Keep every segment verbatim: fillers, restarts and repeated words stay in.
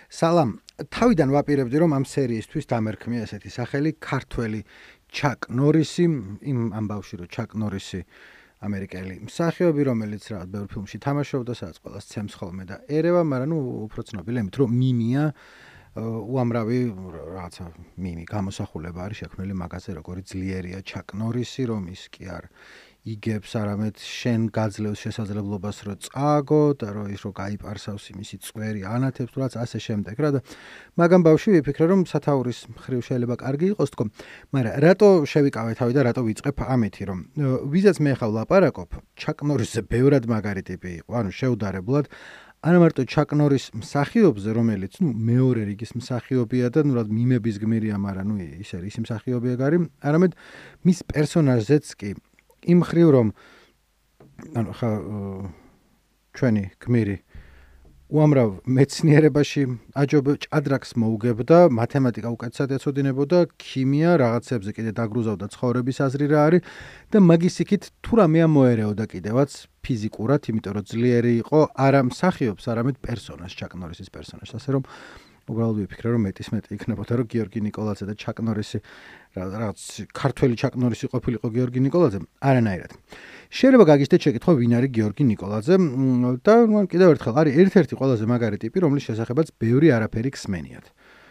სალამ, თავიდან ვაპირებდი, რომ ამ სერიისთვის დამერქმია ესეთი სახელი ქართველი ჩაკ ნორისი, იმ ამბავში რომ ჩაკ ნორისი ამერიკელი მსახიობი, რომელიც რაღაც ბევრ ფილმში თამაშობდა, სადაც ყველას ცემს ხოლმე და ერევა, მაგრამ ნუ უფრო ცნობილი იმით, რომ მიმია უამრავი რაღაცა მიმი გამოსახულება არის შექმნილი მაგაზე, როგორი ძლიერია ჩაკ ნორისი, რომ ის კი არ იგებს არამედ შენ გაძლევს შესაძლებლობას რომ წააგო და რომ ის რო გაიპარსავს იმისი წვერი ანათებს თუ რაც ასე შემდეგ რა და მაგამ ბავშვი ვიფიქრე რომ სათაურის მხრივ შეიძლება კარგი იყოს თქო მაგრამ რატო შევიკავე თავი და რატო ვიწყებ ამეთი რომ ვიზაც მე ხავ ლაპარაკობ ჩაკ ნორისზე ბევრად მაგარი ტიპი იყო ანუ შეუდარებლად არა მარტო ჩაკ ნორის მსახიობზე რომელიც ნუ მეორე რიგის მსახიობია და ნუ რა მიმების გმირია მაგრამ ნუ ისე ის მსახიობია გარი არამედ მის პერსონაჟზეც კი იმ ხრივ რომ ანუ ხა ჩვენი გმირი უამრავ მეცნიერებაში აჯობ ჭადრაკს მოუგებდა მათემატიკა უკეთესად ეცოდინებოდა ქიმია რაღაცებზე კიდე დაგრუზავდა ცხოვრების აზრი რა არის და მაგის იქით თუ რამე ამოერეოდა კიდევაც ფიზიკურად იმიტომ რომ ძლიერი იყო არა მსახიობს არამედ პერსონაჟს ჩაკ ნორისის პერსონაჟს ასე რომ უბრალოდ ვიფიქრე რომ მეტის მეტი იქნებოდა რომ გიორგი ნიკოლაძე და ჩაკ ნორისი რაღაც ქართველი ჩაკ ნორისი ყოფილიყო გიორგი ნიკოლაძე არანაირად შეიძლება გაგიჟდეთ შეკითხვა ვინ არის გიორგი ნიკოლაძე და მან კიდევ ერთხელ არის ერთ-ერთი ყველაზე მაგარი ტიპი რომლის შესახებაც ბევრი არაფერი ხსმენიათ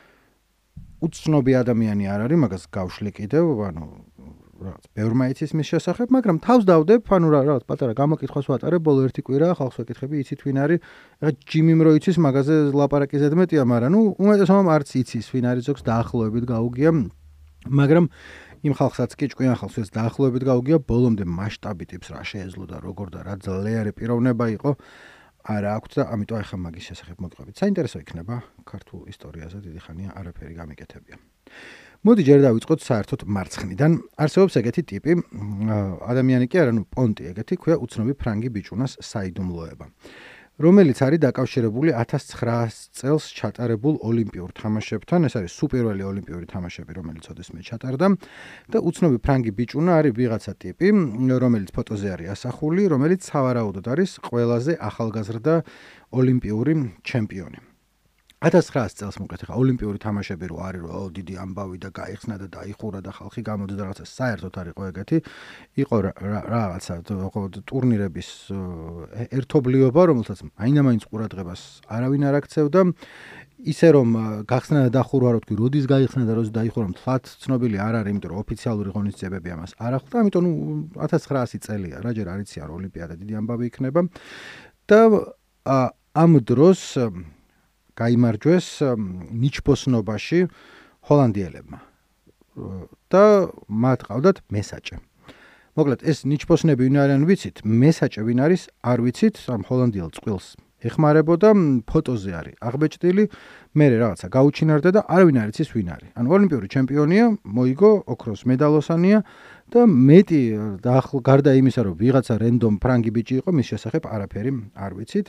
უცნობი ადამიანი არ არის მაგას გავშლი კიდევ ანუ რაღაც ბევრმა იცის მის შესახებ მაგრამ თავს დავდებ ანუ რაღაც პატარა გამოკითხვას ვატარებ ბოლო ერთი კვირა ხალხს ვეკითხები იცით ვინ არის ეხლა ჯიმიმ რო იცის მაგაზე ლაპარაკი ზედმეტია მაგრამ ნუ უმეტესობამ არც იცის ვინ არის ზოგს დაახლოებით გაუგია მაგრამ იმ ხალხსაც კი ჭკვიან ხალხსაც დაახლოებით გაუგია ბოლომდე მასშტაბი ტიპს რა შეეძლო და როგორ და რა ძლიერი პიროვნება იყო არა აქვს და ამიტომ ახლა მაგის შესახებ მოგყვებით საინტერესო იქნება ქართულ ისტორიაზე დიდი ხანია არაფერი გამიკეთებია მოდი ჯერ დავიწყოთ საერთოდ მარცხნიდან არსებობს ეგეთი ტიპი ადამიანი კი არა ნუ პონტი ეგეთი ქვია უცნობი ფრანგი ბიჭუნას საიდუმლოება რომელიც არის დაკავშირებული ათას ცხრაას წელს ჩატარებულ ოლიმპიურ თამაშებთან ეს არის სუპერველი ოლიმპიური თამაშები რომელიც ოდესმე ჩატარდა და უცნობი ფრანგი ბიჭუნა არის ვიღაცა ტიპი რომელიც ფოტოზე არის ასახული რომელიც სავარაუდოდ არის ყველაზე ახალგაზრდა ოლიმპიური ჩემპიონი ათას ცხრაას წელს მოკლედ ხა ოლიმპიური თამაშები რო არის რო დიდი ამბავი და გაიხსნა და დაიხურა და ხალხი გამოდის და რაღაცა საერთოდ არ იყო ეგეთი იყო რაღაცა ტურნირების ერთობლიობა რომელსაც აინამაინც ყურადღებას არავინ არ აქცევდა ისე რომ გახსნა და დახურვა რო თქვი როდის გაიხსნა და როდის დაიხურა მთლად ცნობილი არ არის იმიტომ რომ ოფიციალური ღონისძიებები ამას არ ახლდა ამიტომ ნუ ათას ცხრაასი წელია რა ჯერ არ იციან რომ ოლიმპიადა დიდი ამბავი იქნება და ამ დროს გაიმარჯვეს ნიჩბოსნობაში ჰოლანდიელებმა და მათ ყავდათ მესაჭე. მოკლედ ეს ნიჩბოსნები ვინ არიან ვიცით? მესაჭე ვინ არის? არ ვიცით, ამ ჰოლანდიელ წყვილს ეხმარებოდა, ფოტოზე არის აღბეჭდილი, მერე რაღაცა გაუჩინარდა და არავინ არ იცის ვინ არის. ანუ ოლიმპიური ჩემპიონია, მოიგო ოქროს მედალოსანია და მეტი გარდა იმისა, რომ ვიღაცა რენდომ ფრანგი ბიჭი იყო, მის შესახებ არაფერი არ ვიცით.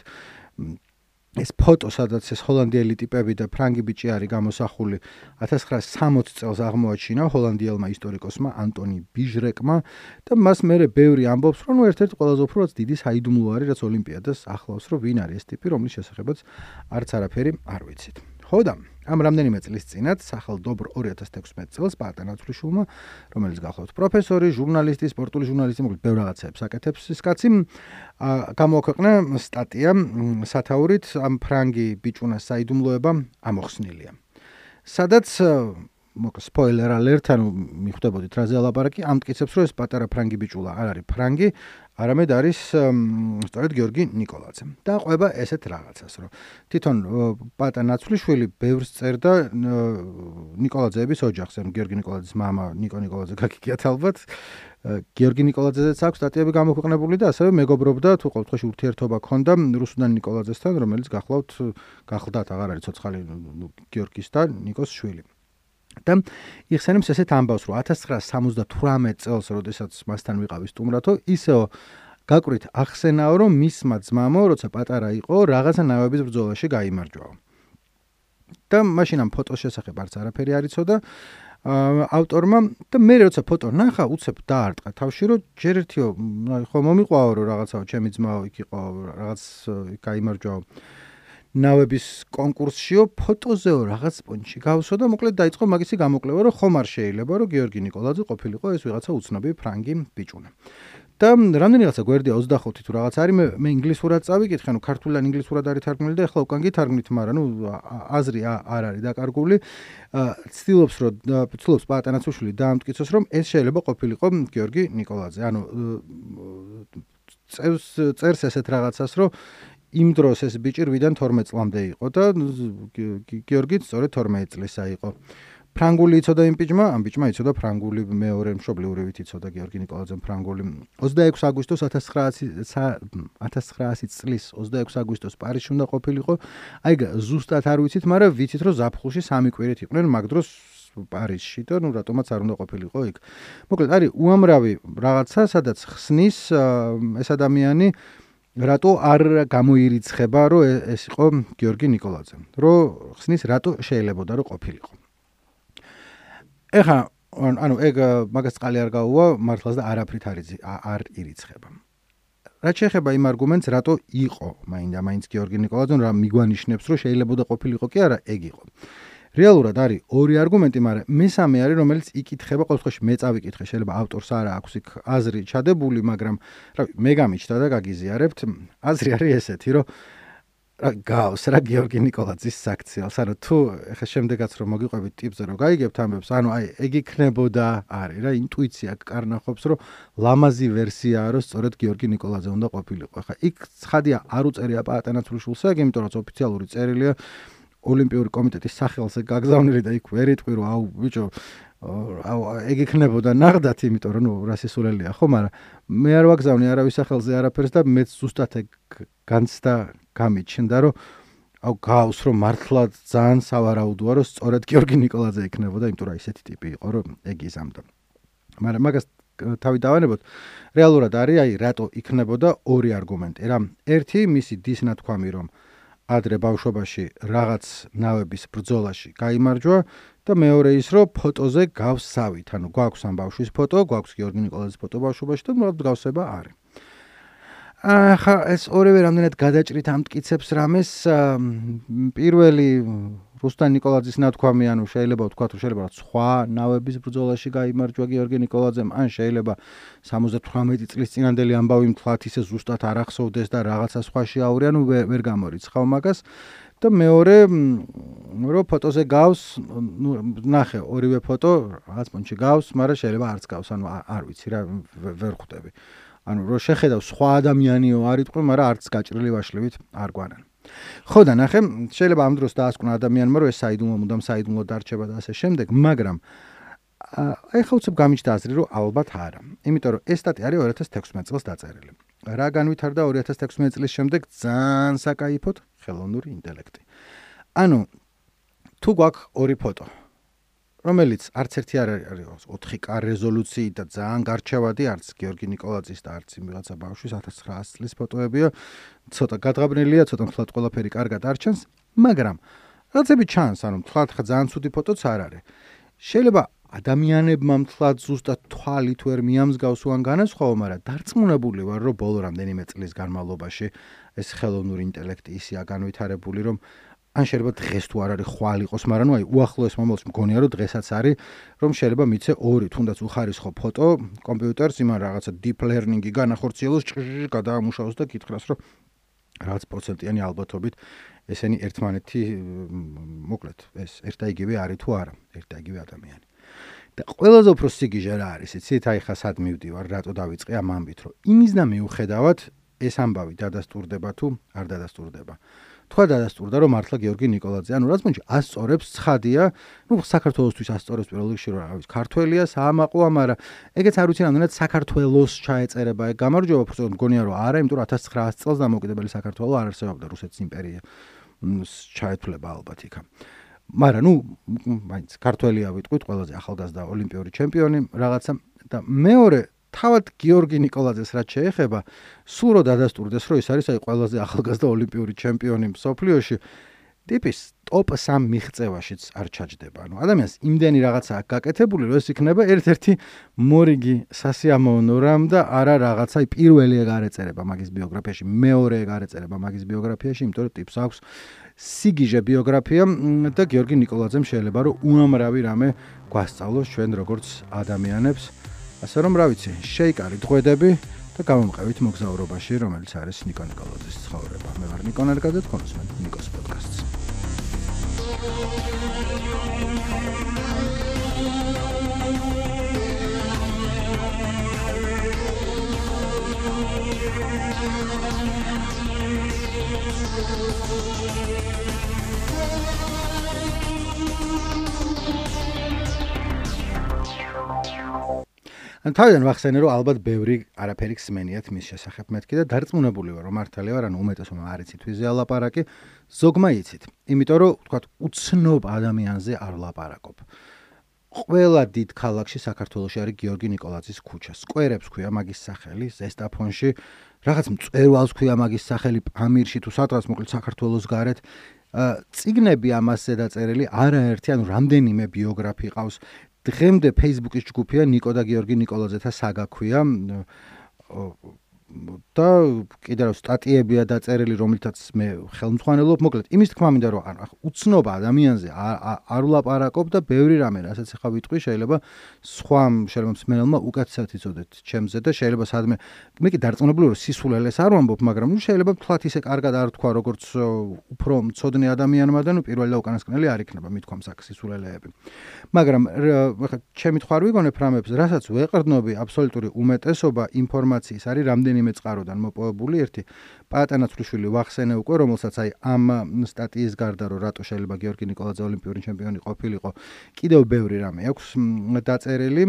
ეს ფოტო სადაც ეს ჰოლანდიელი ტიპები და ფრანგი ბიჭი არის გამოსახული ათას ცხრაას სამოცი წელს აღმოაჩინა ჰოლანდიელმა ისტორიკოსმა ანტონი ბიჟრეკმა და მას მერე ბევრი ამბობს რომ ერთ-ერთი ყველაზე უფრო დიდი საიდუმლო არის რაც ოლიმპიადას ახლავს რომ ვინ არის ეს ტიპი რომლის შესახებაც არც არაფერი არ ვიცით ხო და ამ რამდენიმე წლის წინათ სახელდობრ ორი ათას თექვსმეტ წელს პატა ნაცვლიშვილმა რომელიც გახლავთ პროფესორი, ჟურნალისტი, სპორტული ჟურნალისტი, მოკლედ ბევრ რაღაცებს აკეთებს ის კაცი გამოაქვეყნა სტატია სათაურით ამ ფრანგი ბიჭუნას საიდუმლოება ამოხსნილია. სადაც მოკლედ სპოილერ ალერტ ანუ მიხვდებოდით რაზე ლაპარაკი ამტკიცებს რომ ეს პატარა ფრანგი ბიჭულა არ არის ფრანგი არამედ არის სწორედ გიორგი ნიკოლაძე და ყვება ესეთ რაღაცას რომ თვითონ პატა ნაცვლიშვილი ბევრს წერდა ნიკოლაძეების ოჯახს ანუ გიორგი ნიკოლაძის მამა ნიკო ნიკოლაძე გაგიგიათ ალბათ გიორგი ნიკოლაძეზეც აქვს სტატიები გამოქვეყნებული და ასევე მეგობრობდა თუ ყოველთვის ურთიერთობა ჰქონდა რუსუდან ნიკოლაძესთან რომელიც გახლავთ გახლდათ აღარ არის ცოცხალი გიორგის და ნიკოს შვილი და იხსენებს ესეთ ამბავს რომ ათას ცხრაას სამოცდათვრამეტ წელს როდესაც მასთან ვიყავი სტუმრათო ისეო გაკვირით ახსენაო რომ მისმა ძმამო როცა პატარა იყო რაღაცა ნავების ბრძოლაში გაიმარჯვაო და მაშინ ამ ფოტოს შესახებ არც არაფერი არ იცოდა ავტორმა და მე როცა ფოტო ნახა უცებ დაარტყა თავში რომ ჯერ ერთიო ხო მომიყვაო რომ რაღაცაო ჩემი ძმაო იქ იყო რაღაც გაიმარჯვაო ნავების კონკურსშიო ფოტოზეო რაღაც პონჩი გავსო და მოკლედ დაიწყო მაგისი გამოკვლევა, რომ ხომ არ შეიძლება, რომ გიორგი ნიკოლაძე ყოფილიყო ეს ვიღაცა უცნობი ფრანგი ბიჭუნა. და რამდენი რაღაცა გვერდია ოცდახუთი თუ რაღაც არის, მე მე ინგლისურად წავიკითხე, ნუ ქართულიდან ინგლისურად არის თარგმნილი და ახლა უკან გითარგმნით, მაგრამ ნუ აზრი არ არის დაკარგული. ცდილობს რომ ცდილობს პაატანაცუშვილი დაამტკიცოს, რომ ეს შეიძლება ყოფილიყო გიორგი ნიკოლაძე. ანუ წერს წერს ესეთ რაღაცას, რომ იმ დროს ეს ბიჭი რვიდან თორმეტ წლამდე იყო და გიორგიც სწორედ თორმეტ წლისა იყო. ფრანგული იცოდა იმ ბიჭმა, ამ ბიჭმა იცოდა ფრანგული, მეორე მშობლიურივით იცოდა გიორგი ნიკოლაძემ ფრანგული. ოცდაექვსი აგვისტოს ათასცხრაასი წლის ოცდაექვსი აგვისტოს პარიზში უნდა ყოფილიყო. აი ზუსტად არ ვიცით, მაგრამ ვიცით, რომ ზაფხულში სამი კვირით იყვნენ მაგ დროს პარიზში და ნუ რატომაც არ უნდა ყოფილიყო იქ. მოკლედ არის უამრავი რაღაცა, სადაც ხსნის ეს ადამიანი რატო არ გამოირიცხება, რომ ეს იყო გიორგი ნიკოლაძე. რომ ხსნის რატო შეიძლებოდა რომ ყოფილიყო. ეხა ანუ ეგ მაგას წყალი არ გაუვა მართლაც და არაფრით არ ირიცხება. რაც შეეხება იმ არგუმენტს, რატო იყო მაინდა მაინც გიორგი ნიკოლაძე, რა მიგვანიშნებს, რომ შეიძლებოდა ყოფილიყო კი არა, ეგ იყო. რეალურად არის ორი არგუმენტი, მაგრამ მესამე არის, რომელიც იკითხება, ყოველ შემთხვევაში მე წავიკითხე, შეიძლება ავტორს არა აქვს იქ აზრი ჩადებული, მაგრამ რავი, მე გამიჩნდა და გაგიზიარებთ, აზრი არის ესეთი, რომ რა გავს რა გიორგი ნიკოლაძის საქციელს, ანუ თუ ეხა შემდეგაც რომ მოგიყვებით ტიპზე რომ გაიგებთ ამბებს, ანუ აი ეგ იქნებოდა არის რა ინტუიცია კარნახობს, რომ ლამაზი ვერსიაა, რომ სწორედ გიორგი ნიკოლაძე უნდა ყოფილიყო. ეხა იქ ცხადია არ უწერია პაატანაცვლიშვილს, ეგ იმიტომ რომ ოფიციალური წერილია ოლიმპიური კომიტეტის სახელზე გაგზავნილი და იქ ვერ იტყვი რომ აუ ბიჭო აუ ეგ იქნებოდა ნახდათ, იმიტომ რომ ნუ რასისულელია ხო, მაგრამ მე არ ვაგზავნი არავის სახელზე არაფერს და მეც ზუსტად ეგ განცდა გამიჩნდა, რომ აუ გავს რომ მართლა ძალიან სავარაუდოა, რომ სწორედ გიორგი ნიკოლაძე იქნებოდა, იმიტომ რომ ისეთი ტიპი იყო, რომ ეგ იზამდა. მაგრამ მაგას თავი დავანებოთ, რეალურად არის აი რატო იქნებოდა ორი არგუმენტი რა. ერთი მისი დის ნათქვამი, რომ ადრე ბავშვობაში რაღაც ნავების ბრძოლაში გაიმარჯვა და მეორე ის, რომ ფოტოზე გავს სავით, ანუ გვაქვს ამ ბავშვის ფოტო, გვაქვს გიორგი ნიკოლაძის ფოტო ბავშვობაში და უბრალოდ გავსება არის. ახლა ეს ორივე რამდენად გადაჭრით ამტკიცებს რამეს. პირველი რუსტან ნიკოლაძის ნათქვამი, ანუ შეიძლება ვთქვათ, რომ შეიძლება სხვა ნავების ბრძოლაში გაიმარჯვა გიორგი ნიკოლაძემ, ან შეიძლება სამოცდათვრამეტი წლის წინანდელი ამბავი მთლად ისე ზუსტად არ ახსოვდეს და რაღაცა სხვაში აურია, ნუ ვერ გამორიცხავ მაგას. და მეორე, რომ ფოტოზე გავს, ნუ ნახე ორივე ფოტო რაღაც პონჩი გავს, მაგრამ შეიძლება არც გავს, ანუ არ ვიცი რა, ვერ ხვდები. ანუ რო შეხედავ სხვა ადამიანიო არ იტყვი, მაგრამ არც გაჭრილი ვაშლივით არ გვანან. ხო და ნახე, შეიძლება ამ დროს დაასკვნა ადამიანმა, რომ ეს საიდუმლო მუდამ საიდუმლო დარჩება და ასე შემდეგ, მაგრამ აი ხა უცებ გამიჩნდა აზრი, რომ ალბათ არა. იმიტომ რომ ეს სტატია არის ორი ათას თექვსმეტ წელს დაწერილი. რა განვითარდა ორი ათას თექვსმეტ წლის შემდეგ ძალიან საკაიფოდ ხელოვნური ინტელექტი. ანუ თუ გვაქვს ორი ფოტო, რომელიც არც ერთი არ არის ოთხი კა რეზოლუციით და ძალიან გარჩევადი, არც გიორგი ნიკოლაძის და არც იმ ვიღაცა ბავშვის ათასცხრაასი წლის ფოტოებია, ცოტა გადღაბნილია, ცოტა მთლად ყველაფერი კარგად არ ჩანს, მაგრამ რაღაცები ჩანს, ანუ მთლად ხა ძალიან ცუდი ფოტოც არ არის. შეიძლება ადამიანებმა მთლად ზუსტად თვალით ვერ მიამსგავს უან განასხვაო, მაგრამ დარწმუნებული ვარ, რომ ბოლო რამდენიმე წლის განმავლობაში ეს ხელოვნური ინტელექტი ისეა განვითარებული, რომ ან შეიძლება დღეს თუ არ არის ხვალ იყოს, მაგრამ ნუ აი უახლოეს მომავალში მგონია რომ დღესაც არის, რომ შეიძლება მიცე ორი თუნდაც უხარისხო ფოტო კომპიუტერს იმან რაღაცა deep learning-ი განახორციელოს, ჭრ გადაამუშავოს და გითხრას, რომ რაღაც პროცენტიანი ალბათობით ესენი ერთმანეთი მოკლედ ეს ერთ და იგივე არის თუ არა, ერთ და იგივე ადამიანი. და ყველაზე უფრო სიგიჟე რა არის, იცით, აი ხა სად მივდივარ, რატო დავიწყე ამ ამბით, რომ იმის და მიუხედავად ეს ამბავი დადასტურდება თუ არ დადასტურდება. თქვა დადასტურდა, რომ მართლა გიორგი ნიკოლაძე, ანუ რაც მომჩი ასწორებს, ცხადია, ნუ საქართველოსთვის ასწორებს პირველ რიგში, რომ რა ვიცი, ქართველია, საამაყოა, მაგრამ ეგეც არ ვიცი რამდენად საქართველოს ჩაეწერება ეგ გამარჯვება, უბრალოდ მგონია, რომ არა, იმიტომ რომ ათასცხრაასი წელს დამოუკიდებელი საქართველო არ არსებობდა, რუსეთის იმპერია ჩაეთვლება ალბათ იქა. მაგრამ ნუ მაინც ქართველია ვიტყვით, ყველაზე ახალგაზრდა ოლიმპიური ჩემპიონი რაღაცა და მეორე თავად გიორგი ნიკოლაძეს რაც შეეხება, სულ რო დადასტურდეს, რომ ის არის აი ყველაზე ახალგაზრდა ოლიმპიური ჩემპიონი მსოფლიოში, ტიპის ტოპ სამ მიღწევაშიც არ ჩაჯდება. ანუ ადამიანს იმდენი რაღაცა აქვს გაკეთებული, რომ ეს იქნება ერთ-ერთი მორიგი სასიამოვნო რამ და არა რაღაცა პირველი ეგ არ ეწერება მაგის ბიოგრაფიაში, მეორე ეგ არ ეწერება მაგის ბიოგრაფიაში, იმიტომ რომ ტიპს აქვს სიგიჟე ბიოგრაფია და გიორგი ნიკოლაძემ შეიძლება რომ უამრავი რამე გვასწავლოს ჩვენ როგორც ადამიანებს. ასე რომ რა ვიცი, შეიკარით ღვედები და გამომყევით მოგზაურობაში, რომელიც არის ნიკო ნიკოლაძის ცხოვრება. მე ვარ ნიკო ნარგაძე, თქვენ უსმენთ ნიკოს პოდკასტს. ან თავიდან ვახსენე რომ ალბათ ბევრი არაფერი ხსმენიათ მის შესახებ მეთქი და დარწმუნებული ვარ რომ მართალია ვარ, ანუ უმეტესობა არ იცით ვიზეა ლაპარაკი, ზოგმა იცით. იმიტომ რომ თქვათ უცნობ ადამიანზე არ ლაპარაკობ. ყველა დიდ ქალაქში საქართველოში არის გიორგი ნიკოლაძის ქუჩა. სკვერებს ქვია მაგის სახელი, ზესტაფონში, რაღაც მწვერვალს ქვია მაგის სახელი, პამირში თუ სადღაც მოკლედ საქართველოს გარეთ. წიგნები ამასზე დაწერილი არაერთი, ანუ რამდენიმე ბიოგრაფი ყავს. დღემდე Facebook-ის ჯგუფია ნიკო და გიორგი ნიკოლაძეთა საგა ქვია და კიდევ სტატიებია დაწერილი, რომელთაც მე ხელმძღვანელობ. მოკლედ, იმის თქმა მინდა რომ უცნობ ადამიანზე არ ვლაპარაკობ და ბევრი რამე, რასაც ახლა ვიტყვი, შეიძლება სხვა შეიძლება მსმენელმა უკეთესად იცოდეთ ჩემზე და შეიძლება სადმე მე კი დარწმუნებული ვარ სისულელეს არ ვამბობ, მაგრამ ნუ შეიძლება თქვათ ისე კარგად არ თქვა როგორც უფრო მცოდნე ადამიანმა და ნუ პირველი და უკანასკნელი არ იქნება მithქვამს აქ სისულელეები. მაგრამ ახლა ჩემი თქვა არ ვიგონებ რამებს, რასაც ვეყრდნობი, აბსოლუტური უმეტესობა ინფორმაციის არის რამდენი მე წყაროდან მოპოვებული. ერთი პატანა ცვლიშვილი ვახსენე უკვე, რომელსაც აი ამ სტატიის გარდა რომ რატო შეიძლება გიორგი ნიკოლაძე ოლიმპიური ჩემპიონი ყოფილიყო, კიდევ ბევრი რამე აქვს დაწერილი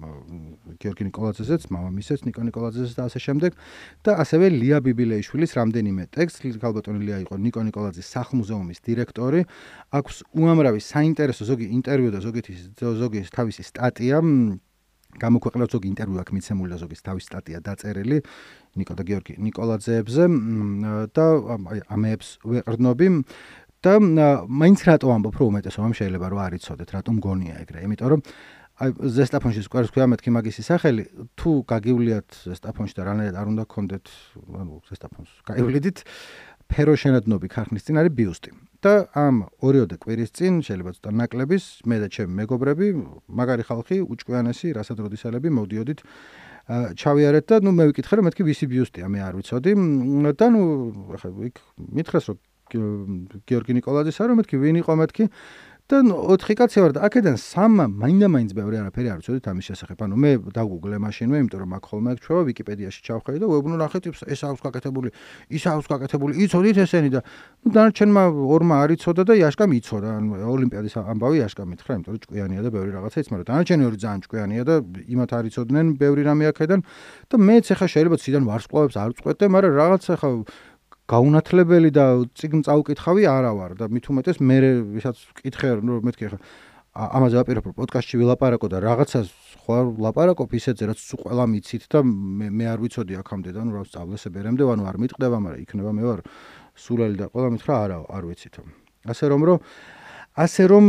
გიორგი ნიკოლაძეზეც, მამამისეც ნიკო ნიკოლაძეზეც და ასე შემდეგ და ასევე ლია ბიბილეიშვილის რამდენიმე ტექსტი. ქალბატონი ლია იყო ნიკო ნიკოლაძის სახლ-მუზეუმის დირექტორი. აქვს უამრავი საინტერესო ზოგი ინტერვიუ და ზოგი ზოგი თავისი სტატია. გამოქვეყნდა ზოგი ინტერვიუ აქვს მიცემული და ზოგი თავის სტატია დაწერილი ნიკო და გიორგი ნიკოლაძეებზე და ამებს ვეყრდნობი და მაინც რატო ამბობ რომ უმეტესობამ შეიძლება რომ არ იცოდეთ რატომ გონია ეგრე, იმიტომ რომ აი ზესტაფონში სკვერს ქვია მეთქი მაგისი სახელი, თუ გაგივლიათ ზესტაფონში და რანაირად არ უნდა გქონდეთ, ანუ ზესტაფონს გაივლიდით, ფეროშენადნობი ქარხნის წინ არის ბიუსტი. და ამ ორიოდე კვირის წინ შეიძლება ცოტა ნაკლების მე და ჩემი მეგობრები, მაგარი ხალხი, უჭკვიანესი, რასადროდისელები მოვდიოდით ჩავიარეთ და ნუ მე ვიკითხე რომ მეთქი ვისი ბიუსტია, მე არ ვიცოდი და ნუ ახლა იქ მითხრეს რომ გიორგი ნიკოლაძისა რომ მეთქი ვინ იყო მეთქი და ოთხი კაცი ვარ და აქედან სამმა მაინდა-მაინც ბევრი არაფერი არ ვიცოდით ამის შესახებ. ანუ მე დავგუგლე მაშინვე, იმიტომ რომ აქ ხოლმე აქ ჩვევა ვიკიპედიაში ჩავხედე და ვეუბნო ნახეთ ეს აქვს გაკეთებული, ის აქვს გაკეთებული, იცოდით ესენი და ნუ დანარჩენმა ორმა არ იცოდა და იაშკამ იცოდა. ანუ ოლიმპიადის ამბავი იაშკამ მითხრა, იმიტომ რომ ჭკვიანია და ბევრი რაღაცა იცს, მაგრამ დანარჩენი ორი ძალიან ჭკვიანია და იმათ არ იცოდნენ ბევრი რამე აქედან და მეც ახლა შეიძლება ციდან ვარსკვლავებს არ ვწყვეტე, მაგრამ რაღაცა ახლა გაუნათლებელი და წიგნ წაუკითხავი არა ვარ და მით უმეტეს მე ვისაც ვკითხე რომ მეთქი ახლა ამაზე ვაპირებ პოდკასტში ვილაპარაკო და რაღაცას ხო ვლაპარაკობ ისეთზე რაც ყველა მიცით და მე მე არ ვიცოდი აქამდე და ნუ რა სწავლეს ბერემდე ანუ არ მიტყდება, მაგრამ იქნება მე ვარ სულელი და ყველა მითხრა არა არ ვიცით. ასე რომ რომ ასე რომ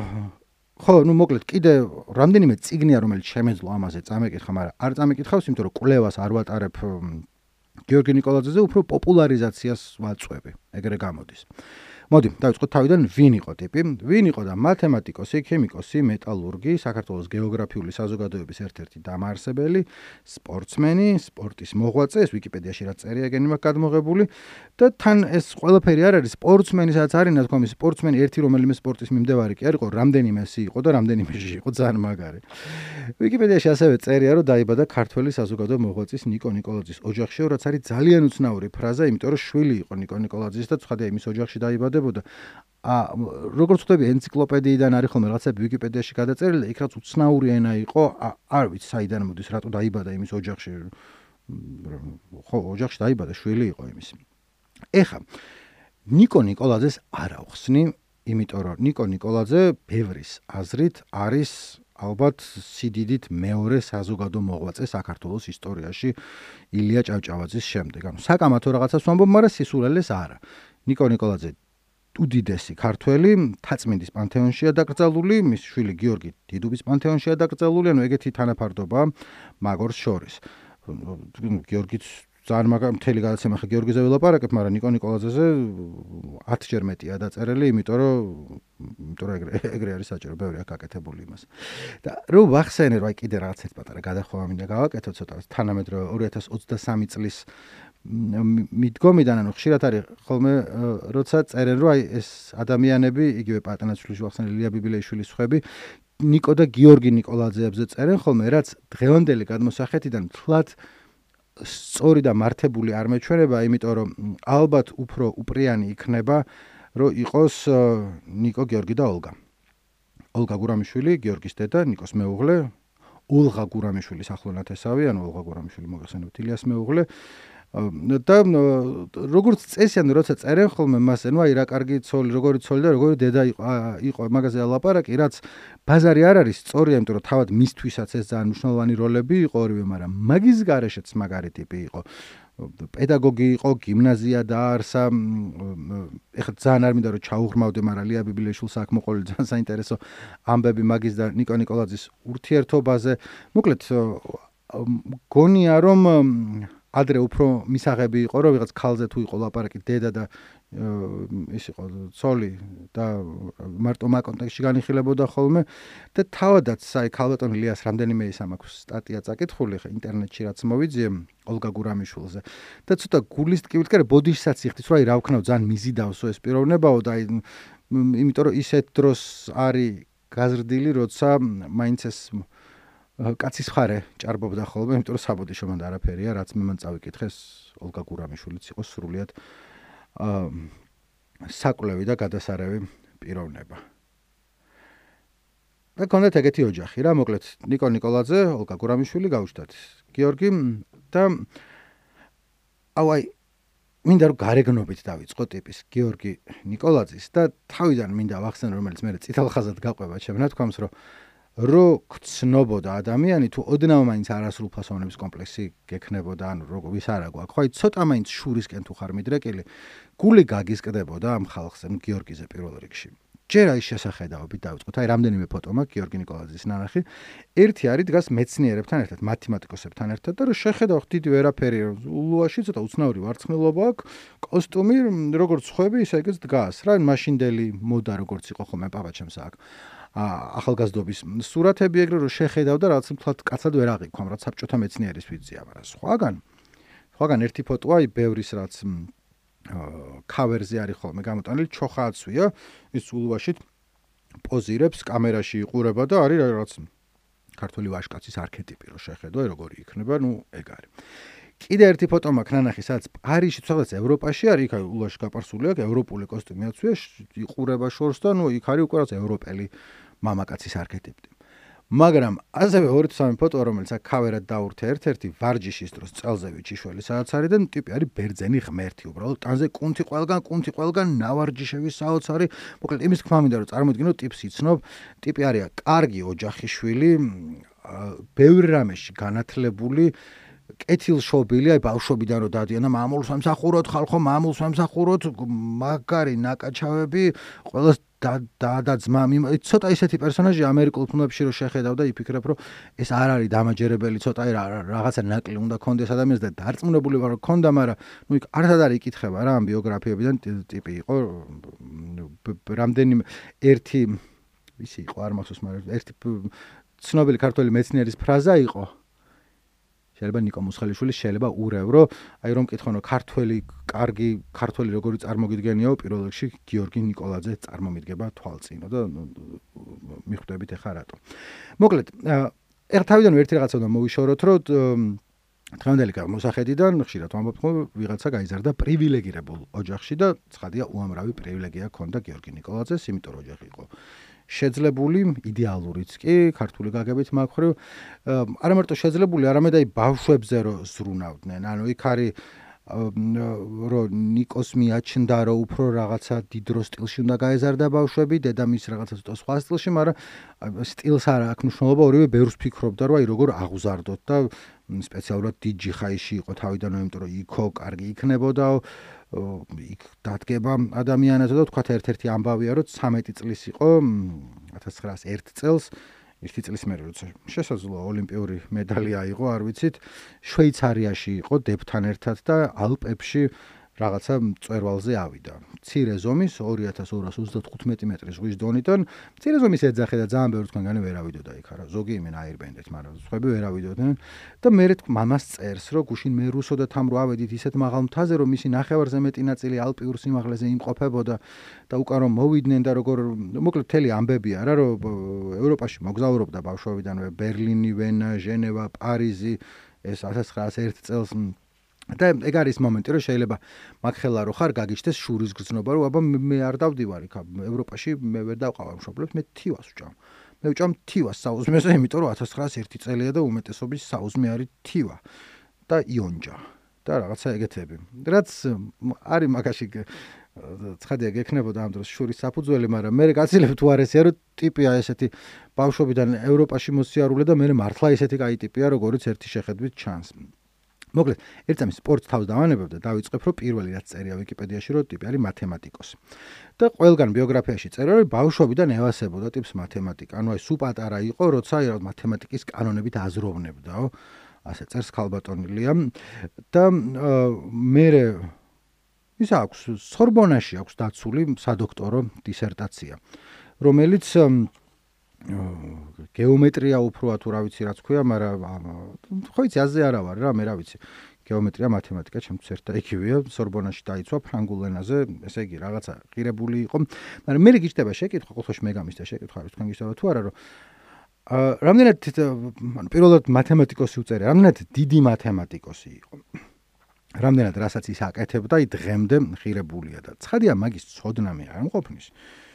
ხო ნუ მოკლედ კიდე რამდენიმე წიგნია რომელიც შემეძლო ამაზე წამეკითხა, მაგრამ არ წამეკითხავს, იმიტომ რომ კვლევას არ ვატარებ გიორგი ნიკოლაძეზე, უფრო პოპულარიზაციას ვაწვევი, ეგრე გამოდის. მოდი, დავიწყოთ თავიდან, ვინ იყო ტიპი? ვინ იყო და მათემატიკოსი, ქიმიკოსი, მეტალურგი, საქართველოს გეოგრაფიული საზოგადოების ერთ-ერთი დამაარსებელი, სპორტსმენი, სპორტის მოღვაწე, ეს ვიკიპედიაში რაც წერია ეგენი მაქვს გადმოღებული და თან ეს ყველაფერი არ არის სპორტსმენისაც არის ნათქვამი სპორტსმენი, ერთი რომელიმე სპორტის მიმდევარი კი არ იყო, რამდენიმეში იყო და რამდენიმეში იყო ძალიან მაგარი. ვიკიპედიაში ასევე წერია, რომ დაიბადა ქართველი საზოგადო მოღვაწის ნიკო ნიკოლაძის ოჯახში, რაც არის ძალიან უცნაური ფრაზა, იმიტომ რომ შვილი იყო ნიკო ნიკოლაძის და ცხადია იმის ოჯახში დაიბადა ა როგორც ვთქვი ენციკლოპედიიდან არის ხოლმე რაღაცები ვიკიპედიაში გადაწერილი და იქ რაც უცნაური ენა იყო, არ ვიცი საიდან მოდის, რატო დაიბადა იმის ოჯახში. ხო, ოჯახში დაიბადა, შვილი იყო იმის. ეხა ნიკო ნიკოლაძეს არ ავხსნი, იმიტომ რომ ნიკო ნიკოლაძე ბევრის აზრით არის ალბათ სიდიდით მეორე საზოგადო მოღვაწე საქართველოს ისტორიაში ილია ჭავჭავაძის შემდეგ. ანუ საკამათო რაღაცას ვამბობ, მაგრამ სისულელეს არა. ნიკო ნიკოლაძე უდიდესი ქართველი თაწმინდის პანთეონშია დაკრძალული, მის შვილი გიორგი დიდუბის პანთეონშია დაკრძალული, ანუ ეგეთი თანაფარდობა მაგორს შორის. გიორგიც ძალიან მაგარი მთელი გადაცემა ხა გიორგიზე ველაპარაკებ, მაგრამ ნიკო ნიკოლაძეზე ათჯერ მეტია დაწერილი, იმიტომ რომ იმიტომ რომ ეგრე ეგრე არის საჭირო, ბევრი აქ აკეთებული იმას. და რო ვახსენე, რომ აი კიდე რაღაცეთ პატარა გადახვევა მინდა გავაკეთო ცოტა თანამედროვე ორი ათას ოცდასამი წლის მიდგომიდან, ანუ ხშირად არის ხოლმე როცა წერენ, რომ აი ეს ადამიანები, იგივე პატანაშვილის ვახსენე ლია ბიბილეიშვილის ხვები, ნიკო და გიორგი ნიკოლაძეებზე წერენ ხოლმე, რაც დღევანდელი გადმოსახედიდან თლად სწორი და მართებული არ მეჩვენება, იმიტომ რომ ალბათ უფრო უპრიანი იქნება, რომ იყოს ნიკო, გიორგი და ოლგა. ოლგა გურამიშვილი, გიორგის დედა, ნიკოს მეუღლე, ოლღა გურამიშვილის ახლო ნათესავი, ანუ ოლღა გურამიშვილი მოგახსენებთ ილიას მეუღლე. და როგორც წესიან, როცა წერენ ხოლმე მას, ნუ აი რა კარგი ცოლი, როგორი ცოლი და როგორი დედა იყო, იყო მაგაზე ალაპარაკი, რაც ბაზარი არ არის, სწორია, იმიტომ რომ თავად მისთვისაც ეს ძალიან მნიშვნელოვანი როლები იყო ორივე, მაგრამ მაგის გარეშეც მაგარი ტიპი იყო. პედაგოგი იყო, გიმნაზია დაარსა, ეხლა ძალიან არ მინდა რომ ჩაუღრმავდე, მაგრამ ლია ბიბილეიშვილს აქ მოყოლი ძალიან საინტერესო ამბები მაგის და ნიკო ნიკოლაძის ურთიერთობაზე. მოკლედ გონია რომ ადრე უფრო მისაღები იყო, რომ ვიღაც ქალზე თუ იყო ლაპარაკი, დედა და ის იყო ცოლი და მარტო მაგ კონტექსტში განიხილებოდა ხოლმე და თავადაც აი ქალბატონ ლიას რამდენიმე ის ამაქვს სტატია წაკითხული ხა ინტერნეტში რაც მოვიძიე ოლგა გურამიშვილზე და ცოტა გულის ტკივით კერე ბოდიშსაც იხდის, რომ აი რა ვქნაო ძალიან მიზიდავსო ეს პიროვნებაო და აი იმიტომ რომ ისეთ დროს არის გაზრდილი, როცა მაინც ეს კაცის მხარე ჭარბობდა ხოლმე, იმიტომ რომ საბოდიშო მანდ არაფერია, რაც მე მან წავიკითხეს, ოლგა გურამიშვილიც იყო სრულიად აა საკვლევი და გადასარევი პიროვნება. და კონდეთ ეგეთი ოჯახი რა, მოკლედ ნიკო ნიკოლაძე, ოლგა გურამიშვილი გაუჩნდათ. გიორგი და აუ აი მინდა რომ გარეგნობით დავიწყო ტიპის გიორგი ნიკოლაძის და თავიდან მინდა ვახსენო, რომელიც მე წითელ ხაზად გაყვება ჩემ ნათქვამს, რომ რო გცნობოდა ადამიანი თუ ოდნავ მაინც არასრულფასოვნების კომპლექსი გექნებოდა, ანუ როგორ ვის არა გვაქვს, ხო აი ცოტა მაინც შურისკენ თუ ხარ მიდრეკილი, გული გაგისკდებოდა ამ ხალხზე, გიორგიზე პირველ რიგში. ჯერ აი შესახედაობით დავიწყოთ, აი რამდენიმე ფოტო მაქვს გიორგი ნიკოლაძის ნანახი. ერთი არის დგას მეცნიერებთან ერთად, მათემატიკოსებთან ერთად და რო შეხედავ დიდი ვერაფერი, ულუაში ცოტა უცნაური ვარცხნილობა აქვს, კოსტუმი როგორც ხვები, ისე ეგეც დგას. რა მაშინდელი მოდა როგორც იყო ხოლმე პაპაჩემს აქ. ახალგაზრდობის სურათები ეგრე რომ შეხედავ და რაღაც მთლად კაცად ვერ აღიქვამ, რაც საბჭოთა მეცნიერის ვიზია, მაგრამ სხვაგან სხვაგან ერთი ფოტოა, აი ბევრის რაც ქავერზე არის ხოლმე გამოტანილი, ჩოხააცვია, ის ულუაშით პოზირებს, კამერაში იყურება და არის რაღაც ქართული ვაჟკაცის არქეტიპი რო შეხედო, როგორი იქნება, ნუ ეგ არის. კიდე ერთი ფოტო მაქვს ნანახი, სადაც პარიზში სადაც ევროპაში არის, იქ ულუაში გაპარსული აქვს, ევროპული კოსტუმი აცვია, იყურება შორს და ნუ იქ არის უკვე რაღაც ევროპელი მამაკაცის არქეტიპი. მაგრამ ასევე ორი თუ სამი ფოტო, რომელიც აქ ქავერად დაურთე ერთ-ერთი ვარჯიშის დროს წელზე ვიჩიშველი სადაც არის და ტიპი არის ბერძენი ღმერთი, უბრალოდ ტანზე კუნთი ყველგან, კუნთი ყველგან, ნავარჯიშები საოცარი. მოკლედ იმის თქმა მინდა რომ წარმოვიდგინო ტიპს იცნობ, ტიპი არის კარგი ოჯახიშვილი, ბევრ რამეში განათლებული, კეთილშობილი, აი ბავშვობიდან რომ დადიან და მამულს ამსახუროთ, ხალხო მამულს ამსახუროთ, მაგარი ნაკაჩავები, ყველას და და და ძმა, ცოტა ისეთი პერსონაჟი ამერიკულ ფილმებში რო შეხედავ და იფიქრებ, რომ ეს არ არის დამაჯერებელი, ცოტა რაღაცა ნაკლი უნდა კონდეს ადამიანს და დარწმუნებული ვარ, რომ კონდა, მაგრამ ნუ იქ არც არ იკითხება რა ამ ბიოგრაფიებიდან ტიპი იყო რამდენიმე ერთი ისი იყო არ მახსოვს, მაგრამ ერთი ცნობილი ქართველი მეცნიერის ფრაზა იყო შეიძლება ნიკო მუსხელიშვილი შეიძლება ურევრო, აი რომ მკითხონ რომ ქართველი კარგი ქართველი როგორი წარმოგიდგენიაო, პირველ რიგში გიორგი ნიკოლაძე წარმომიდგება თვალწინო და მიხვდებით ახლა რატო. მოკლედ, ეხლა თავიდან ერთი რაღაცა უნდა მოვიშოროთ, რომ დღევანდელი მოსახედიდან ხშირად ვამბობთ, რომ ვიღაცა გაიზარდა პრივილეგირებულ ოჯახში და ცხადია უამრავი პრივილეგია ჰქონდა გიორგი ნიკოლაძეს, იმიტომ რომ ოჯახი იყო შეძლებული, იდეალურიც კი, ქართული გაგებით მაქვრივ, არა მარტო შეძლებული, არამედ აი ბავშვებზე რო ზრუნავდნენ. ანუ იქ არის რომ ნიკოს მიაჩნდა რომ უფრო რაღაცა დიდ სტილში უნდა გაეზარდა ბავშვები, დედამის რაღაცა ცოტა სხვა სტილში, მაგრამ სტილს არ აქვს მნიშვნელობა, ორივე ბევრს ფიქრობდა რომ აი როგორ აღუზარდოთ და სპეციალურად დიდ ჯიხაიში იყო თავიდანვე, იმიტომ რომ იქო კარგი იქნებოდა, იქ დადგება ადამიანებსა და თქვათ ერთ-ერთი ამბავია რომ ცამეტი წლის იყო ათას ცხრაას ერთ წელს ერთი წლის მერე როცა შესაძლოა ოლიმპიური მედალი აიღო, არ ვიცით, შვეიცარიაში იყო დებთან ერთად და ალპებში რაღაცა მწვერვალზე ავიდა. მცირე ზომის ორი ათას ორას ოცდათხუთმეტი მეტრის ზღვის დონიდან, მცირე ზომის ეძახე და ძალიან ბევრი თქვენგანი ვერ ავიდოდა იქ არა. ზოგი იმენ აირბენდეთ, მაგრამ სხვები ვერ ავიდოდნენ და მე მამას წერს, რომ გუშინ მე რუსოდათ ამ რო ავედით ისეთ მაღალ მთაზე, რომ მისი ნახევარზე მეტი ნაწილი ალპიურ სიმაღლეზე იმყოფებოდა და უკან რომ მოვიდნენ და როგორ მოკლედ მთელი ამბები არა, რომ ევროპაში მოგზაურობდა ბავშვობიდანვე ბერლინი, ვენა, ჟენევა, პარიზი, ეს ათას ცხრაას ერთ წელს და ეგ არის მომენტი, რომ შეიძლება მაგხელა რო ხარ გაგიჩნდეს შურის გრძნობა, რომ აბა მე არ დავდივარ იქ ევროპაში, მე ვერ დავყავარ მშობლებს, მე თივას ვჭამ. მე ვჭამ თივას საუზმეზე, იმიტომ რომ ათას ცხრაას ერთი წელია და უმეტესობის საუზმე არის თივა და იონჯა და რაღაცა ეგეთები. რაც არის მაგაში ცხადია გექნებოდა ამ დროს შურის საფუძველი, მაგრამ მე გაცილებ თუ არ ესეა, რომ ტიპია ესეთი ბავშვობიდან ევროპაში მოსიარულე და მე მართლა ესეთი კაი ტიპია, როგორიც ერთი შეხედვით ჩანს. მოკლედ, ერთ წამის სპორტს თავს დავანებებ და დავიწყებ, რომ პირველი რაც წერია ვიკიპედიაში, რომ ტიპი არის მათემატიკოსი. და ყველგან ბიოგრაფიაში წერია, რომ ბავშვობიდან ევასებოდა ტიპს მათემატიკა. ანუ აი სუ პატარა იყო, როცა აი მათემატიკის კანონებით აზროვნებდაო. ასე წერს ქალბატონილია და მე ის აქვს სორბონაში აქვს დაცული სადოქტორო დისერტაცია, რომელიც გეომეტრია უფრო თუ რა ვიცი რაც ქვია, მაგრამ ხო იცი აზე არა ვარ რა, მე რა ვიცი. გეომეტრია, მათემატიკა ჩემთვის ერთ და იგივეა, სორბონაში დაიცვა ფრანგულ ენაზე, ესე იგი რაღაცა ღირებული იყო. მაგრამ მე გიჩნდება შეკითხვა, ყოველთვის მე გამისდა შეკითხვა, რომ თქვენ გისურვებთ თუ არა, რომ რამდენად ანუ პირველად მათემატიკოსი უწერია, რამდენად დიდი მათემატიკოსი იყო. რამდენად რასაც ის აკეთებდა, აი დღემდე ღირებულია და ცხადია მაგის ცოდნა მე არ მყოფნის.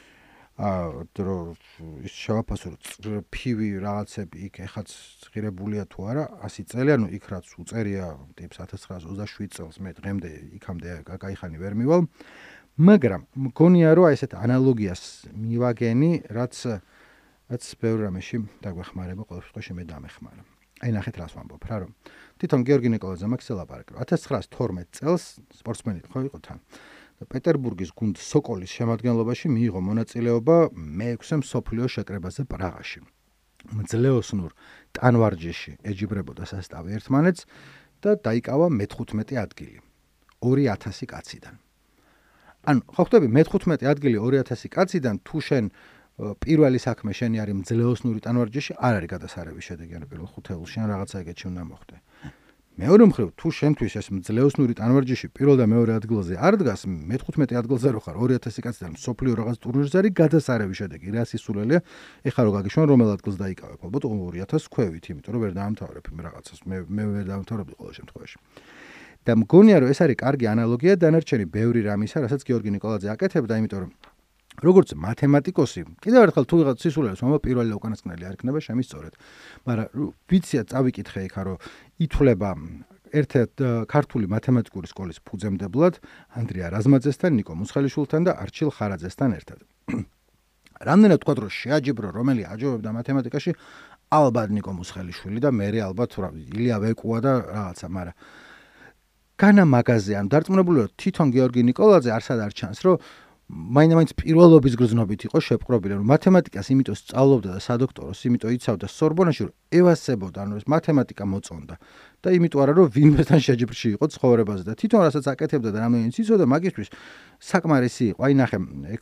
აა დრო ის შევაფასო ფივი რაღაცები იქ ეხაც ღირებულია თუ არა, ასი წელი, ანუ იქ რაც უწერია ტიპს ათას ცხრაას ოცდაშვიდ წელს, მე დღემდე იქამდე კაიხანი ვერ მივალ, მაგრამ მგონია რომ აი ესეთ ანალოგიას მივაგენი, რაც რაც ბევრ რამეში დაგვეხმარება, ყოველ შემთხვევაში მე დამეხმარა. აი ნახეთ რას ვამბობ რა, რომ თვითონ გიორგი ნიკოლაძე მაგ ელაპარაკა. ათას ცხრაას თორმეტ წელს სპორტსმენი ხო იყო თან. და პეტერბურგის გუნდ სოკოლის შემადგენლობაში მიიღო მონაწილეობა მეექვსე მსოფლიო შეკრებაზე პრაღაში. მძლეოსნურ ტანვარჯიშში ეჯიბრებოდა სასტავი ერთმანეთს და დაიკავა მეთხუთმეტე ადგილი ორი ათასი კაციდან. ანუ ხო ხვდები მეთხუთმეტე ადგილი ორი ათასი კაციდან თუ შენ პირველი საქმე შენი არის მძლეოსნური ტანვარჯიში, არ არის გადასარევი შედეგი, ანუ პირველ ხუთეულში ან რაღაცა ეგეთი უნდა მოხდე. მეორე მხრივ, თუ შენთვის ეს მძლეოსნური ტანვარჯიში პირველ და მეორე ადგილზე არ დგას, მეთხუთმეტე ადგილზე რო ხარ ორი ათასი კაციდან მსოფლიო რაღაც ტურნირზე არის გადასარევი შედეგი, რა სისულელია, ეხლა რო გაგიშვენ რომელ ადგილს დაიკავებ, ალბათ ორი ათას ქვევით, იმიტომ რომ ვერ დაამთავრებ იმ რაღაცას, მე მე ვერ დაამთავრებდი ყოველ შემთხვევაში. და მგონია რომ ეს არის კარგი ანალოგია დანარჩენი ბევრი რამისა, რასაც გიორგი ნიკოლაძე აკეთებდა, იმიტომ რომ როგორც მათემატიკოსი, კიდევ ერთხელ თუ ვიღაც სისულელს მომა პირველი და უკანასკნელი არ იქნება შემისწორეთ. მაგრამ ვიცია წავიკითხე იქა რომ ითვლება ერთ-ერთ ქართული მათემატიკური სკოლის ფუძემდებლად ანდრია რაზმაძესთან, ნიკო მუსხელიშვილთან და არჩილ ხარაძესთან ერთად. რამდენად თქვა რომ შეაჯიბრო რომელი აჯობებდა მათემატიკაში, ალბათ ნიკო მუსხელიშვილი და მე ალბათ რა ილია ვეკუა და რაღაცა, მაგრამ განა მაგაზე ან დარწმუნებული რომ თვითონ გიორგი ნიკოლაძე არსად არ ჩანს რომ მაინც პირველობის გრძნობით იყო შეპყრობილი, რომ მათემატიკას იმიტომ სწავლობდა და სადოქტოროს იმიტომ იცავდა სორბონაში, რომ ევასებოდა, ანუ ეს მათემატიკა მოწონდა. და იმიტომ არა, რომ ვინმესთან შეჯიბრში იყო ცხოვრებაზე და თვითონ რასაც აკეთებდა და რამდენიც იცოდა, მაგისთვის საკმარისი იყო. აი ნახე, ეგ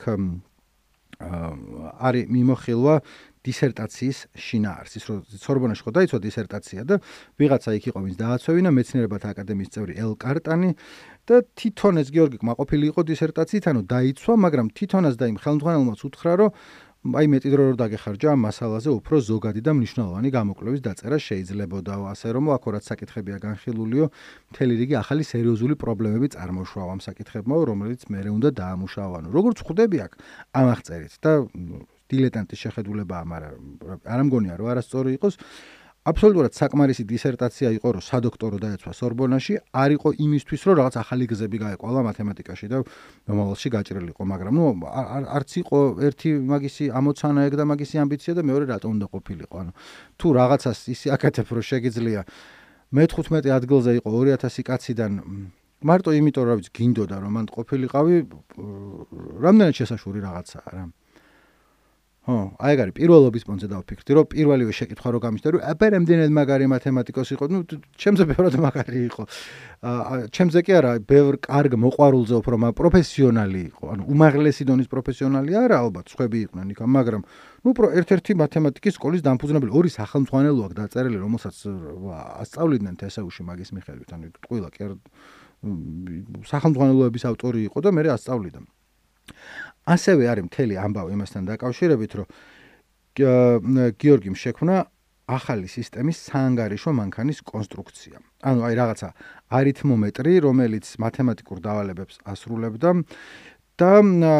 არის მიმოხილვა დისერტაციის შინაარსის, რომ სორბონაში ხო დაიცვა დისერტაცია და ვიღაცა იქ იყო, ვინც დააცვევინა, მეცნიერებათა აკადემიის წევრი ელ კარტანი და თვითონ ეს გიორგი კმაყოფილი იყო დისერტაციით, ანუ დაიცვა, მაგრამ თვითონაც და იმ ხელმძღვანელმაც უთხრა, რომ აი მეტი დრო რო დაგეხარჯა ამ მასალაზე უფრო ზოგადი და მნიშვნელოვანი გამოკვლევის დაწერა შეიძლებოდა, ასე რომ აქ რაც საკითხებია განხილულიო, მთელი რიგი ახალი სერიოზული პრობლემები წარმოშვა ამ საკითხებმა, რომელიც მერე უნდა დაამუშავა. ანუ როგორც ხვდები აქ ამ აღწერით და დილეტანტის შეხედულებაა, მაგრამ არ ამგონია რომ არასწორი იყოს. აბსოლუტურად საკმარისი დისერტაცია იყო, რომ სადოქტორო დაეცვა სორბონაში, არ იყო იმისთვის, რომ რაღაც ახალი გზები გაეყვალა მათემატიკაში და მომავალში გაჭრილიყო, მაგრამ ნუ არც იყო ერთი მაგისი ამოცანა ეგ და მაგისი ამბიცია და მეორე რატომ უნდა ყოფილიყო. ანუ თუ რაღაცას ისე აკეთებ, რომ შეგიძლია მეთერთმეტე ადგილზე იყო ორი ათასი კაციდან მარტო იმიტომ, რომ ვიცი, გინდოდა რომ მან ყოფილიყავი, რამდენად შესაშური რაღაცაა რა. ხო, აი ეგ არის პირველობის პონზე დავფიქრდი, რომ პირველივე შეკითხვა რო გამიშდა, რომ აბა რამდენად მაგარი მათემატიკოსი იყო, ნუ ჩემზე ბევრად მაგარი იყო. აა ჩემზე კი არა, ბევრ კარგ მოყვარულზე უფრო მაგ პროფესიონალი იყო. ანუ უმაღლესი დონის პროფესიონალი არა, ალბათ, სხვები იყვნენ იქ, მაგრამ ნუ ერთ-ერთი მათემატიკის სკოლის დამფუძნებელი ორი სახელმძღვანელო აქვს დაწერილი, რომელსაც ასწავლიდნენ თესეუში მაგის მიხედვით, ანუ ყველა კი სახელმძღვანელოების ავტორი იყო და მე ასწავლიდა. ასევე არის მთელი ამბავი იმასთან დაკავშირებით, რომ გიორგიმ შექმნა ახალი სისტემის საანგარიშო მანქანის კონსტრუქცია. ანუ აი რაღაცა არითმომეტრი, რომელიც მათემატიკურ დავალებებს ასრულებდა და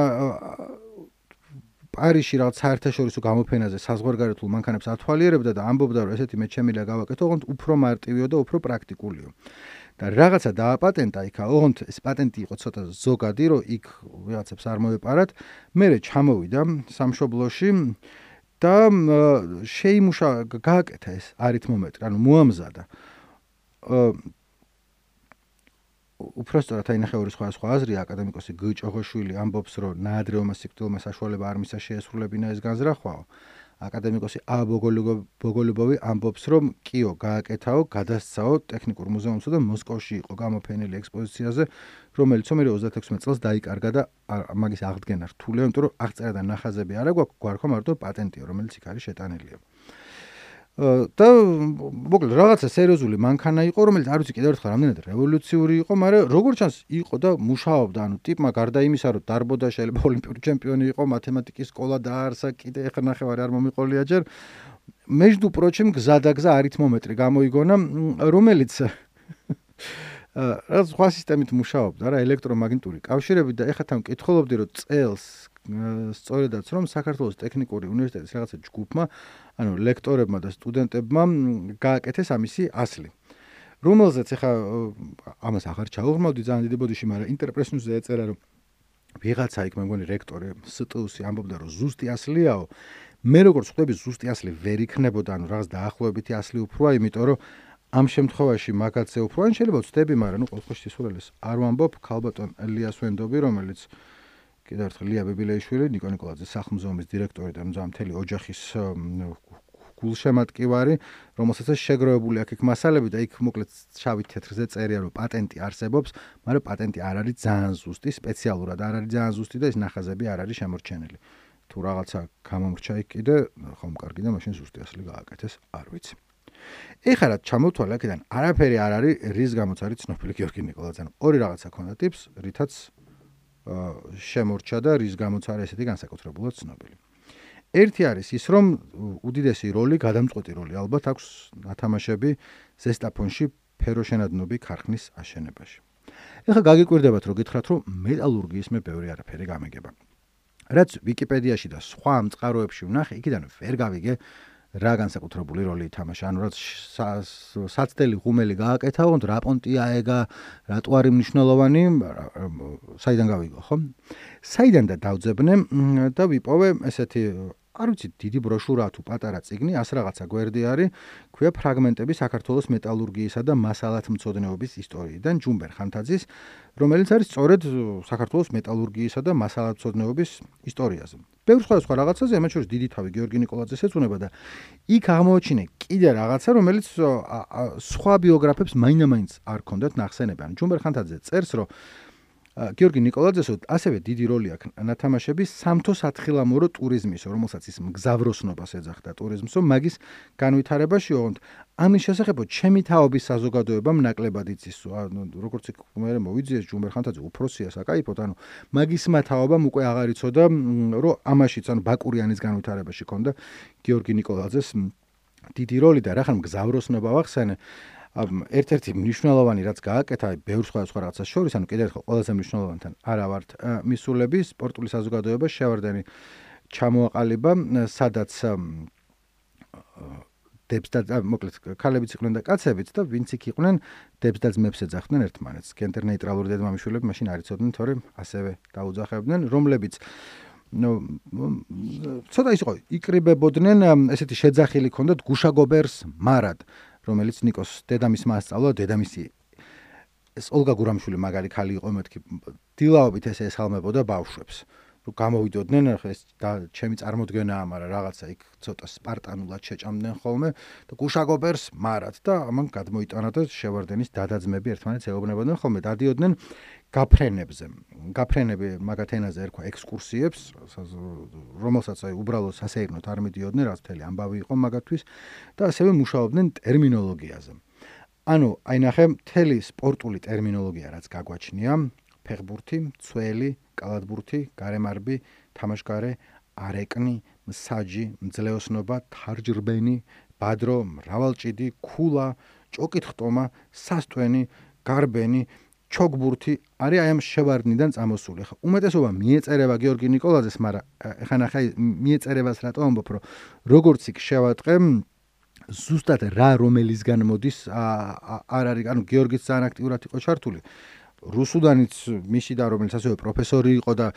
პარიზში რაღაც საერთაშორისო გამოფენაზე საზღვარგარეთულ მანქანებს ათვალიერებდა და ამბობდა, რომ ესეთი მე ჩემი და გავაკეთო, ოღონდ უფრო მარტივიო და უფრო პრაქტიკულიო. და რაღაცა დააპატენტა იქ, ოღონდ ეს პატენტი იყო ცოტა ზოგადი, რომ იქ ვიღაცებს არ მოეპარათ. მერე ჩამოვიდა სამშობლოში და შეიმუშა, გააკეთა ეს არითმომეტრი, ანუ მოამზადა. უпростоრად აინახე ორი სხვადასხვა აზრია, აკადემიკოსი გ ჭოღოშვილი ამბობს, რომ ნაადრევმა სიკვდილმა საშუალება არ მისცა შეესრულებინა ეს განზრახვაო. აკადემიკოსი ა ბოგოლუბოვი ამბობს, რომ კიო გააკეთაო, გადასცაო ტექნიკურ მუზეუმსა და მოსკოვში იყო გამოფენილი ექსპოზიციაზე, რომელიც მერე ოცდაექვსმეტ წელს დაიკარგა და მაგის აღდგენა რთულია, იმიტომ რომ აღწერა და ნახაზები არა გვაქვს, გვარქვა მარტო პატენტია, რომელიც იქ არის შეტანილია. და მოკლედ რაღაცა სერიოზული მანქანა იყო, რომელიც არ ვიცი კიდევ ერთხელ რამდენად რევოლუციური იყო, მაგრამ როგორც ჩანს იყო და მუშაობდა, ანუ ტიპმა გარდა იმისა, რომ დარბოდა, შეიძლება ოლიმპიური ჩემპიონი იყო, მათემატიკის სკოლა დაარსა, კიდე ეხლა ნახევარი არ მომიყოლია ჯერ. между прочим, გზადაგზა არითმომეტრი გამოიგონა, რომელიც რაღაც სხვა სისტემით მუშაობდა, რა ელექტრომაგნიტური კავშირებით და ეხლა თან მკითხულობდი, რომ წელს სწორედაც რომ საქართველოს ტექნიკური უნივერსიტეტის რაღაცა ჯგუფმა, ანუ ლექტორებმა და სტუდენტებმა გააკეთეს ამისი ასლი. რომელზეც ეხლა ამას აღარ ჩაუღრმავდი ძალიან დიდი ბოდიში, მაგრამ ინტერპრეს ნიუსზე ეწერა, რომ ვიღაცა იქ მე მგონი რექტორი სტ-უსი ამბობდა, რომ ზუსტი ასლიაო. მე როგორც ხვდები, ზუსტი ასლი ვერ იქნებოდა, ანუ რაღაც დაახლოებითი ასლი უფროა, იმიტომ რომ ამ შემთხვევაში მაგაცე უფრო ან შეიძლება ვწდები, მაგრამ ნუ ყოველ შესულელს არ ვამბობ, ქალბატონ ელიას ვენდობი, რომელიც კიდევ ერთხელ ლია ბებილეიშვილი, ნიკო ნიკოლაძის სახლ-მუზეუმის დირექტორი და ნუ მთელი ოჯახის გულშემატკივარი, რომელსაც შეგროვებული აქ მასალები და იქ მოკლედ შავით თეთრზე წერია, რომ პატენტი არსებობს, მაგრამ პატენტი არ არის ძალიან ზუსტი, სპეციალურად არ არის ძალიან ზუსტი და ეს ნახაზები არ არის შემორჩენილი. თუ რაღაცა გამომრჩა იქ კიდე, ხომ კარგი და მაშინ ზუსტი ასლი გააკეთეს, არ ვიცი. ეხლა რა ჩამოვთვალე აქედან, არაფერი არ არის, რის გამოც არის ცნობილი გიორგი ნიკოლაძე. ორი რაღაცა ქონდა ტიპს, რითაც შემორჩა და რის გამოც არის ესეთი განსაკუთრებულად ცნობილი. ერთი არის ის, რომ უდიდესი როლი, გადამწყვეტი როლი ალბათ აქვს ათამაშები ზესტაფონში ფეროშენადნობი ქარხნის აშენებაში. ეხლა გაგიკვირდებათ, რომ გითხრათ, რომ მეტალურგიის მე ბევრი არაფერი გამეგება. რაც ვიკიპედიაში და სხვა მწყაროებში ვნახე, იქიდან ვერ გავიგე რა განსაკუთრებული როლი ითამაშა, ანუ რაც საცდელი ღუმელი გააკეთა, ოღონდ რა პონტია ეგა, რატო არის მნიშვნელოვანი, საიდან გავიგო, ხო? საიდან და დავძებნე და ვიპოვე ესეთი, არ ვიცი, დიდი ბროშურა თუ პატარა წიგნი, ას რაღაცა გვერდი არის, ქვია ფრაგმენტები საქართველოს მეტალურგიისა და მასალათმცოდნეობის ისტორიიდან ჯუმბერ ხანთაძის, რომელიც არის სწორედ საქართველოს მეტალურგიისა და მასალათმცოდნეობის ისტორიაზე. ბევრ სხვადასხვა რაღაცაზე, ამათ შორის დიდი თავი გიორგი ნიკოლაძეს ეძღვნება და იქ აღმოაჩინე კიდე რაღაცა, რომელიც სხვა ბიოგრაფებს მაინდა-მაინც არ ქონდათ ნახსენები. ან ჯუმბერ ხანთაძე წერს, რომ გიორგი ნიკოლაძესო ასევე დიდი როლი აქვს ნათამაშების სამთო სათხილამურო ტურიზმისო, რომელსაც ის მგზავროსნობას ეძახდა ტურიზმსო, მაგის განვითარებაში, ოღონდ ამის შესახებ ჩემი თაობის საზოგადოებამ ნაკლებად იცისო, ანუ როგორც იქ მე მოვიძიეს ჯუმბერ ხანთაძე უფროსია საკაიფოდ, ანუ მაგისმა თაობამ უკვე აღარ იცოდა, რომ ამაშიც, ანუ ბაკურიანის განვითარებაში ქონდა გიორგი ნიკოლაძეს დიდი როლი და რახან მგზავროსნობა ვახსენე. ერთ-ერთი მნიშვნელოვანი რაც გააკეთა, ბევრ სხვადასხვა რაღაცას შორის, ანუ კიდევ ერთხელ ყველაზე მნიშვნელოვანთან არა ვართ მისულები, სპორტული საზოგადოება შევარდენი ჩამოაყალიბა, სადაც დებს და მოკლედ ქალებიც იყვნენ და კაცებიც და ვინც იქ იყვნენ დებს და ძმებს ეძახდნენ ერთმანეთს. გენდერ ნეიტრალური დედმამიშვილები მაშინ არ იცოდნენ, თორემ ასევე დაუძახებდნენ, რომლებიც ნუ ცოტა ის იყო, იკრიბებოდნენ, ესეთი შეძახილი ჰქონდათ გუშაგობერს მარად, რომელიც ნიკოს დედამისმა ასწავლა, დედამისი ეს ოლგა გურამშვილი მაგარი ქალი იყო, მეთქი დილაობით ესე ესალმებოდა ბავშვებს. რომ გამოვიდოდნენ, ეს და ჩემი წარმოდგენაა, მაგრამ რაღაცა იქ ცოტა სპარტანულად შეჭამდნენ ხოლმე და გუშაგობერს მარად და ამან გადმოიტანა და შევარდენის დადაძმები ერთმანეთს ეუბნებოდნენ ხოლმე, დადიოდნენ გაფრენებზე. გაფრენები მაგათ ენაზე ერქვა ექსკურსიებს, რომელსაც აი უბრალოდ სასეირნოდ არ მიდიოდნენ, რაც მთელი ამბავი იყო მაგათთვის და ასევე მუშაობდნენ ტერმინოლოგიაზე. ანუ აი ნახე, მთელი სპორტული ტერმინოლოგია რაც გაგვაჩნია, ფეხბურთი, ცველი, კალათბურთი, გარემარბი, თამაშგარე, არეკნი, მსაჯი, მძლეოსნობა, თარჯრბენი, ბადრო, მრავალჭიდი, ქულა, ჭოკითხტომა, სასტვენი, გარბენი, ჩოგბურთი არის აი ამ შევარდნიდან წამოსული. ხა უმეტესობა მიეწერება გიორგი ნიკოლაძეს, მაგრამ ხა ნახე მიეწერებას რატო ამბობ, რომ როგორც იქ შევატყე ზუსტად რა რომელისგან მოდის არ არის, ანუ გიორგიც ძალიან აქტიურად იყო ჩართული. რუსუდანიც მისი და რომელიც ასევე პროფესორი იყო და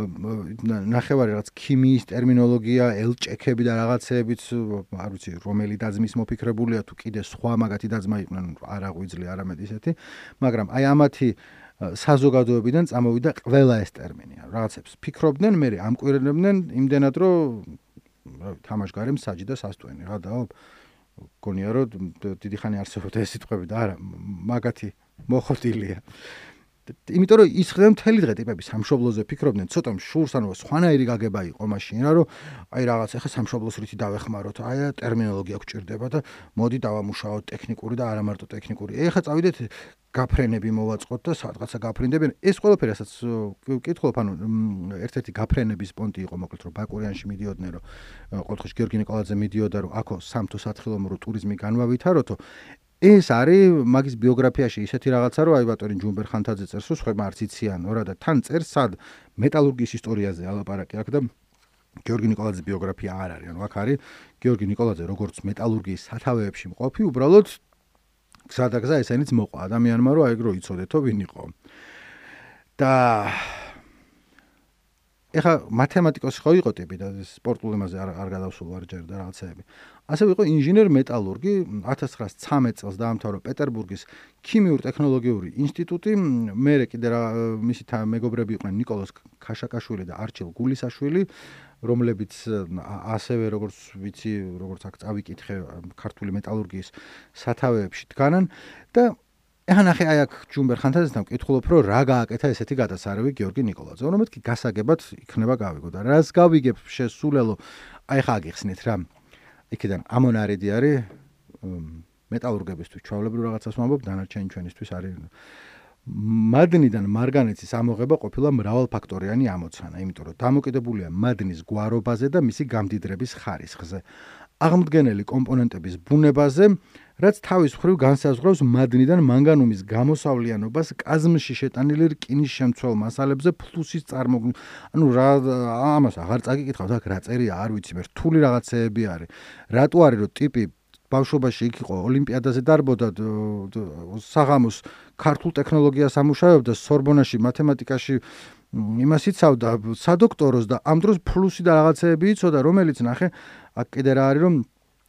ნახევარი რაღაც ქიმიის ტერმინოლოგია, ელჭექები და რაღაცეებიც, არ ვიცი, რომელი დაძმის მოფიქრებულია თუ კიდე სხვა მაგათი დაძმა იყვნენ, არ აღვიძლია არამედ ისეთი, მაგრამ აი ამათი საზოგადოებიდან წამოვიდა ყველა ეს ტერმინი. რაღაცებს ფიქრობდნენ, მე ამკვირნებდნენ იმდენად, რომ თამაშგარე, მსაჯი და სასტვენი რა და გონია რომ დიდი ხანი არსებობდა ეს სიტყვები და არა, მაგათი მოხდილია. იმიტომ რომ ის ხდება მთელი დღე ტიპები სამშობლოზე ფიქრობდნენ, ცოტა შურს, ანუ სხვანაირი გაგება იყო მაშინ რა, რომ აი რაღაც ახლა სამშობლოს რითი დავეხმაროთ, აი ტერმინოლოგია გვჭირდება და მოდი დავამუშაოთ ტექნიკური და არა მარტო ტექნიკური. ეხლა წავიდეთ გაფრენები მოვაწყოთ და სადღაცა გაფრინდებიან. ეს ყველაფერი რასაც ვკითხულობ, ანუ ერთ-ერთი გაფრენების პონტი იყო მოკლედ, რომ ბაკურიანში მიდიოდნენ, რომ ყოველთვის გიორგი ნიკოლაძე მიდიოდა, რომ აქო სამთო სათხილამურო ტურიზმი განვავითაროთო. ეს არის მაგის ბიოგრაფიაში ისეთი რაღაცა, რომ აი ბატონი ჯუმბერ ხანთაძე წერს, რომ სხვაებმა არც იციან, რა და თან წერს სად მეტალურგიის ისტორიაზე ალაპარაკი აქვს და გიორგი ნიკოლაძის ბიოგრაფია არ არის. ანუ აქ არის გიორგი ნიკოლაძე როგორც მეტალურგიის სათავეებში მყოფი, უბრალოდ გზა და გზა ესენიც მოყვა ადამიანმა, რომ აი რო იცოდეთო ვინ იყო. და ეხა მათემატიკოსი ხო იყო ტიპი და სპორტულ იმაზე არ არ გადავსულ არ ჯერ და რაღაცეები. ასევე იყო ინჟინერ-მეტალურგი, ათას ცხრაასი ცამეტ წელს დაამთავრა პეტერბურგის ქიმიურ-ტექნოლოგიური ინსტიტუტი. მერე კიდე მისი მეგობრები იყვნენ ნიკოლოზ ქაშაკაშვილი და არჩილ გულისაშვილი, რომლებიც ასევე როგორც ვიცი, როგორც აქ წავიკითხე, ქართული მეტალურგიის სათავეებში დგანან და ეხლა ნახე აი აქ ჯუმბერ ხანთაძესთან ვკითხულობ, რომ რა გააკეთა ესეთი გადასარევი გიორგი ნიკოლაძე. რომ მეთქი გასაგებად იქნება გავიგო და რას გავიგებ შესულელო, აი ხა აგიხსნით რა. იქიდან ამონარიდი არის მეტალურგებისთვის ჩვეულებრივ რაღაცას ვამბობ, დანარჩენი ჩვენისთვის არის მადნიდან მარგანეცის ამოღება ყოფილა მრავალფაქტორიანი ამოცანა, იმიტომ რომ დამოკიდებულია მადნის გვარობაზე და მისი გამდიდრების ხარისხზე. აღმდგენელი კომპონენტების ბუნებაზე, რაც თავის მხრივ განსაზღვრავს მადნიდან მანგანუმის გამოსავლიანობას კაზმში შეტანილი რკინის შემცველ მასალებზე ფლუსის წარმოქმნით. ანუ რა ამას აღარ წაგიკითხავთ, აქ რა წერია, არ ვიცი, მე რთული რაღაცეები არის. რატო არის რომ ტიპი ბავშვობაში იქ იყო, ოლიმპიადაზე დარბოდა, საღამოს ქართულ ტექნოლოგიას ამუშავებდა, სორბონაში მათემატიკაში იმას იცავდა, სადოქტოროს და ამ დროს ფლუსი და რაღაცეები იცოდა, რომელიც ნახე, აქ კიდე რა არის რომ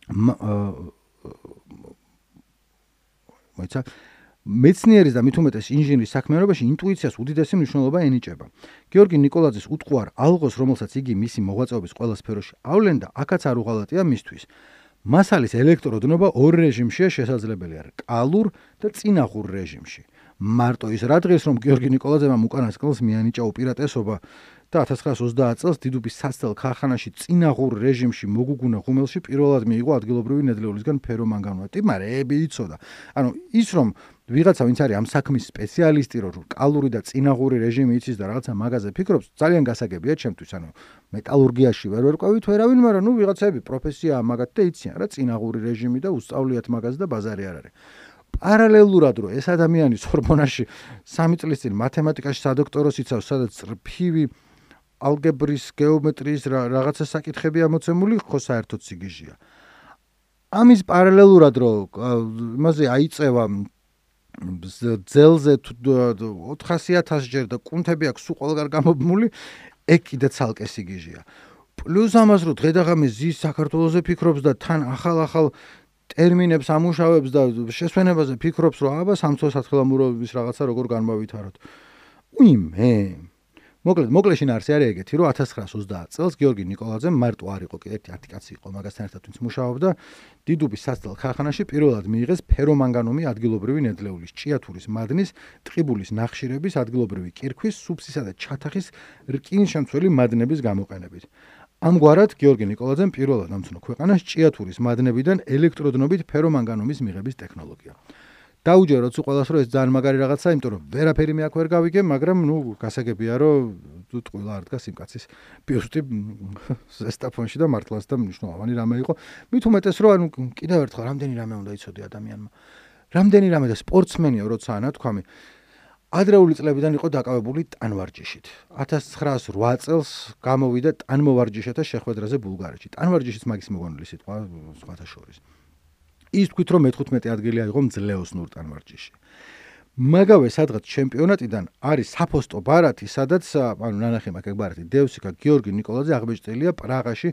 მოიცა მეცნიერის და მით უმეტეს ინჟინრის საქმიანობაში ინტუიციას უდიდესი მნიშვნელობა ენიჭება. გიორგი ნიკოლაძის უტყუარ ალღოს, რომელსაც იგი მისი მოღვაწეობის ყველა სფეროში ავლენდა, აქაც არ უღალატია მისთვის. მასალის ელექტროდნობა ორ რეჟიმშია შესაძლებელი, რკალურ და წინაღურ რეჟიმში. მარტო ის რა დღეს რომ გიორგი ნიკოლაძემ უკანასკნელს მიანიჭა უპირატესობა და ათას ცხრაასი ოცდაათ წელს დიდუბის სასწელ ქარხანაში წინაღურ რეჟიმში მოგუგუნა ღუმელში პირველად მიიღო ადგილობრივი ნედლეულისგან ფერომანგანო. ტიპმა რეები იცოდა. ანუ ის რომ ვიღაცა ვინც არის ამ საქმის სპეციალისტი, რომ კალური და წინაღური რეჟიმი იცის და რაღაცა მაგაზე ფიქრობს, ძალიან გასაგებია ჩემთვის. ანუ მეტალურგიაში ვერ ვერკვევით ვერავინ, მაგრამ ნუ ვიღაცები პროფესია მაგათ და იციან რა წინაღური რეჟიმი და უსწავლიათ მაგაზე და ბაზარი არ არის. პარალელურად რომ ეს ადამიანი სორბონაში სამი წლის წინ მათემატიკაში სადოქტოროს იცავს, სადაც რფივი ალგებრის, გეომეტრიის რაღაცა საკითხები ამოცემული, ხო საერთოდ სიგიჟია. ამის პარალელურად რო იმაზე აიწევა ძელზე ოთხასი ათასი ჯერ და კუნთები აქვს სულ ყველგან გამობმული, ეგ კიდე ცალკე სიგიჟეა. პლუს ამას რო დღედაღამის ზის საქართველოზე ფიქრობს და თან ახალ-ახალ ტერმინებს ამუშავებს და შესვენებაზე ფიქრობს, რომ აბა სამწო სათხილამურობის რაღაცა როგორ განმავითაროთ. უიმე. მოკლედ, მოკლედ შინაარსი არის ეგეთი, რომ ათას ცხრაას ოცდაათ წელს გიორგი ნიკოლაძემ მარტო არ იყო, ერთი ათი კაცი იყო მაგასთან ერთად, ვინც მუშაობდა დიდუბის სასწავლ ქარხანაში პირველად მიიღეს ფერომანგანუმი ადგილობრივი ნედლეულის, ჭიათურის მადნის, ტყიბულის ნახშირების, ადგილობრივი კირქვის, სუფსისა და ჩათახის რკინშემცველი მადნების გამოყენებით. ამგვარად გიორგი ნიკოლაძემ პირველად ამცნო ქვეყანას ჭიათურის მადნებიდან ელექტროდნობით ფერომანგანუმის მიღების ტექნოლოგია. დაუჯეროთ სულ ყველას, რომ ეს ძალიან მაგარი რაღაცაა, იმიტომ რომ ვერაფერი მე აქ ვერ გავიგე, მაგრამ ნუ გასაგებია, რომ ტყუილა არ დგას იმ კაცის ბიუსტი ზესტაფონში და მართლაც და მნიშვნელოვანი რამე იყო. მით უმეტეს, რომ ანუ კიდევ ერთხელ რამდენი რამე უნდა იცოდე ადამიანმა. რამდენი რამე და სპორტსმენია, როცაა ნათქვამი. ადრეული წლებიდან იყო დაკავებული ტანვარჯიშით. ათას ცხრაას ოთხ წელს გამოვიდა ტანმოვარჯიშეთა შეხვედრაზე ბულგარეთში. ტანვარჯიშიც მაგის მოგონილი სიტყვა სხვათა შორის. ის თქვით, რომ მეთერთმეტე ადგილი აიღო მძლეოსნურ ტანვარჯიშში. მაგავე სადღაც ჩემპიონატიდან არის საფოსტო ბარათი, სადაც ანუ ნანახი მაგ ბარათი დევსიკა გიორგი ნიკოლაძე აღბეჭდილია პრაღაში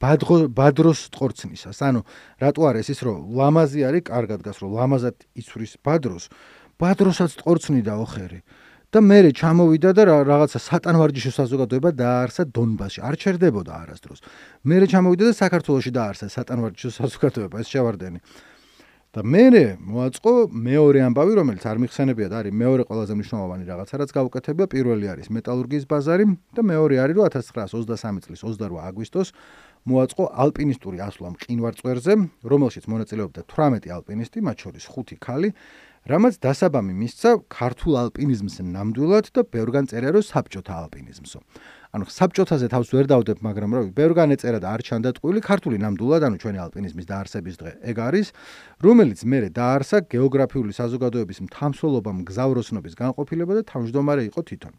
ბადროს ტყორცნისას. ანუ რატო არის ის, რომ ლამაზი არის, კარგად გას, რომ ლამაზად იცვრის ბადროს, ბადროსაც ტყორცნიდა ოხერი. და მერე ჩამოვიდა და რაღაცა სატანვარჯიშო საზოგადოება დააარსა დონბასში. არ ჩერდებოდა არასდროს. მერე ჩამოვიდა და საქართველოში დააარსა სატანვარჯიშო საზოგადოება, ეს შევარდენი. და მერე მოაწყო მეორე ამბავი, რომელიც არ მიხსენებია და არის მეორე ყველაზე მნიშვნელოვანი რაღაცა, რაც გაუკეთებია. პირველი არის მეტალურგიის ბაზარი და მეორე არის, რომ ათას ცხრაას ოცდასამი წლის ოცდარვა აგვისტოს მოაწყო ალპინისტური ასვლა მყინვარწვერზე, რომელშიც მონაწილეობდა თვრამეტი ალპინისტი, მათ შორის ხუთი ქალი, რამაც დასაბამი მისცა ქართულ ალპინიზმს ნამდვილად და ბევრგან წერია, რომ საბჭოთა ალპინიზმსო. ანუ საბჭოთაზე თავს ვერ დავდებ, მაგრამ რა ვიცი, ბევრგან ეწერა და არ ჩანდა ტყუილი, ქართული ნამდვილად, ანუ ჩვენი ალპინიზმის დაარსების დღე ეგ არის, რომელიც მერე დაარსა გეოგრაფიული საზოგადოების მთამსვლელობა მგზავროსნობის განყოფილება და თავმჯდომარე იყო თვითონ.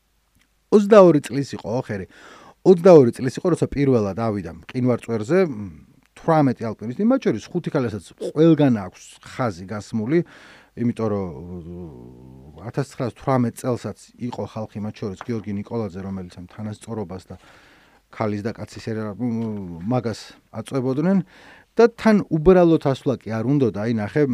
ოცდაორი წლის იყო ოხერი. ოცდაორი წლის იყო, როცა პირველად ავიდა მყინვარწვერზე თვრამეტი ალპინისტი, მათ შორის ხუთი ქალისაც ყველგან აქვს ხაზი გასმული. იმიტომ რომ ათას ცხრაას თვრამეტ წელსაც იყო ხალხი, მათ შორის გიორგი ნიკოლაძე, რომელიც ამ თანასწორობას და ქალის და კაცის მაგას აწვებოდნენ და თან უბრალოდ ასვლა კი არ უნდოდა, აი ნახე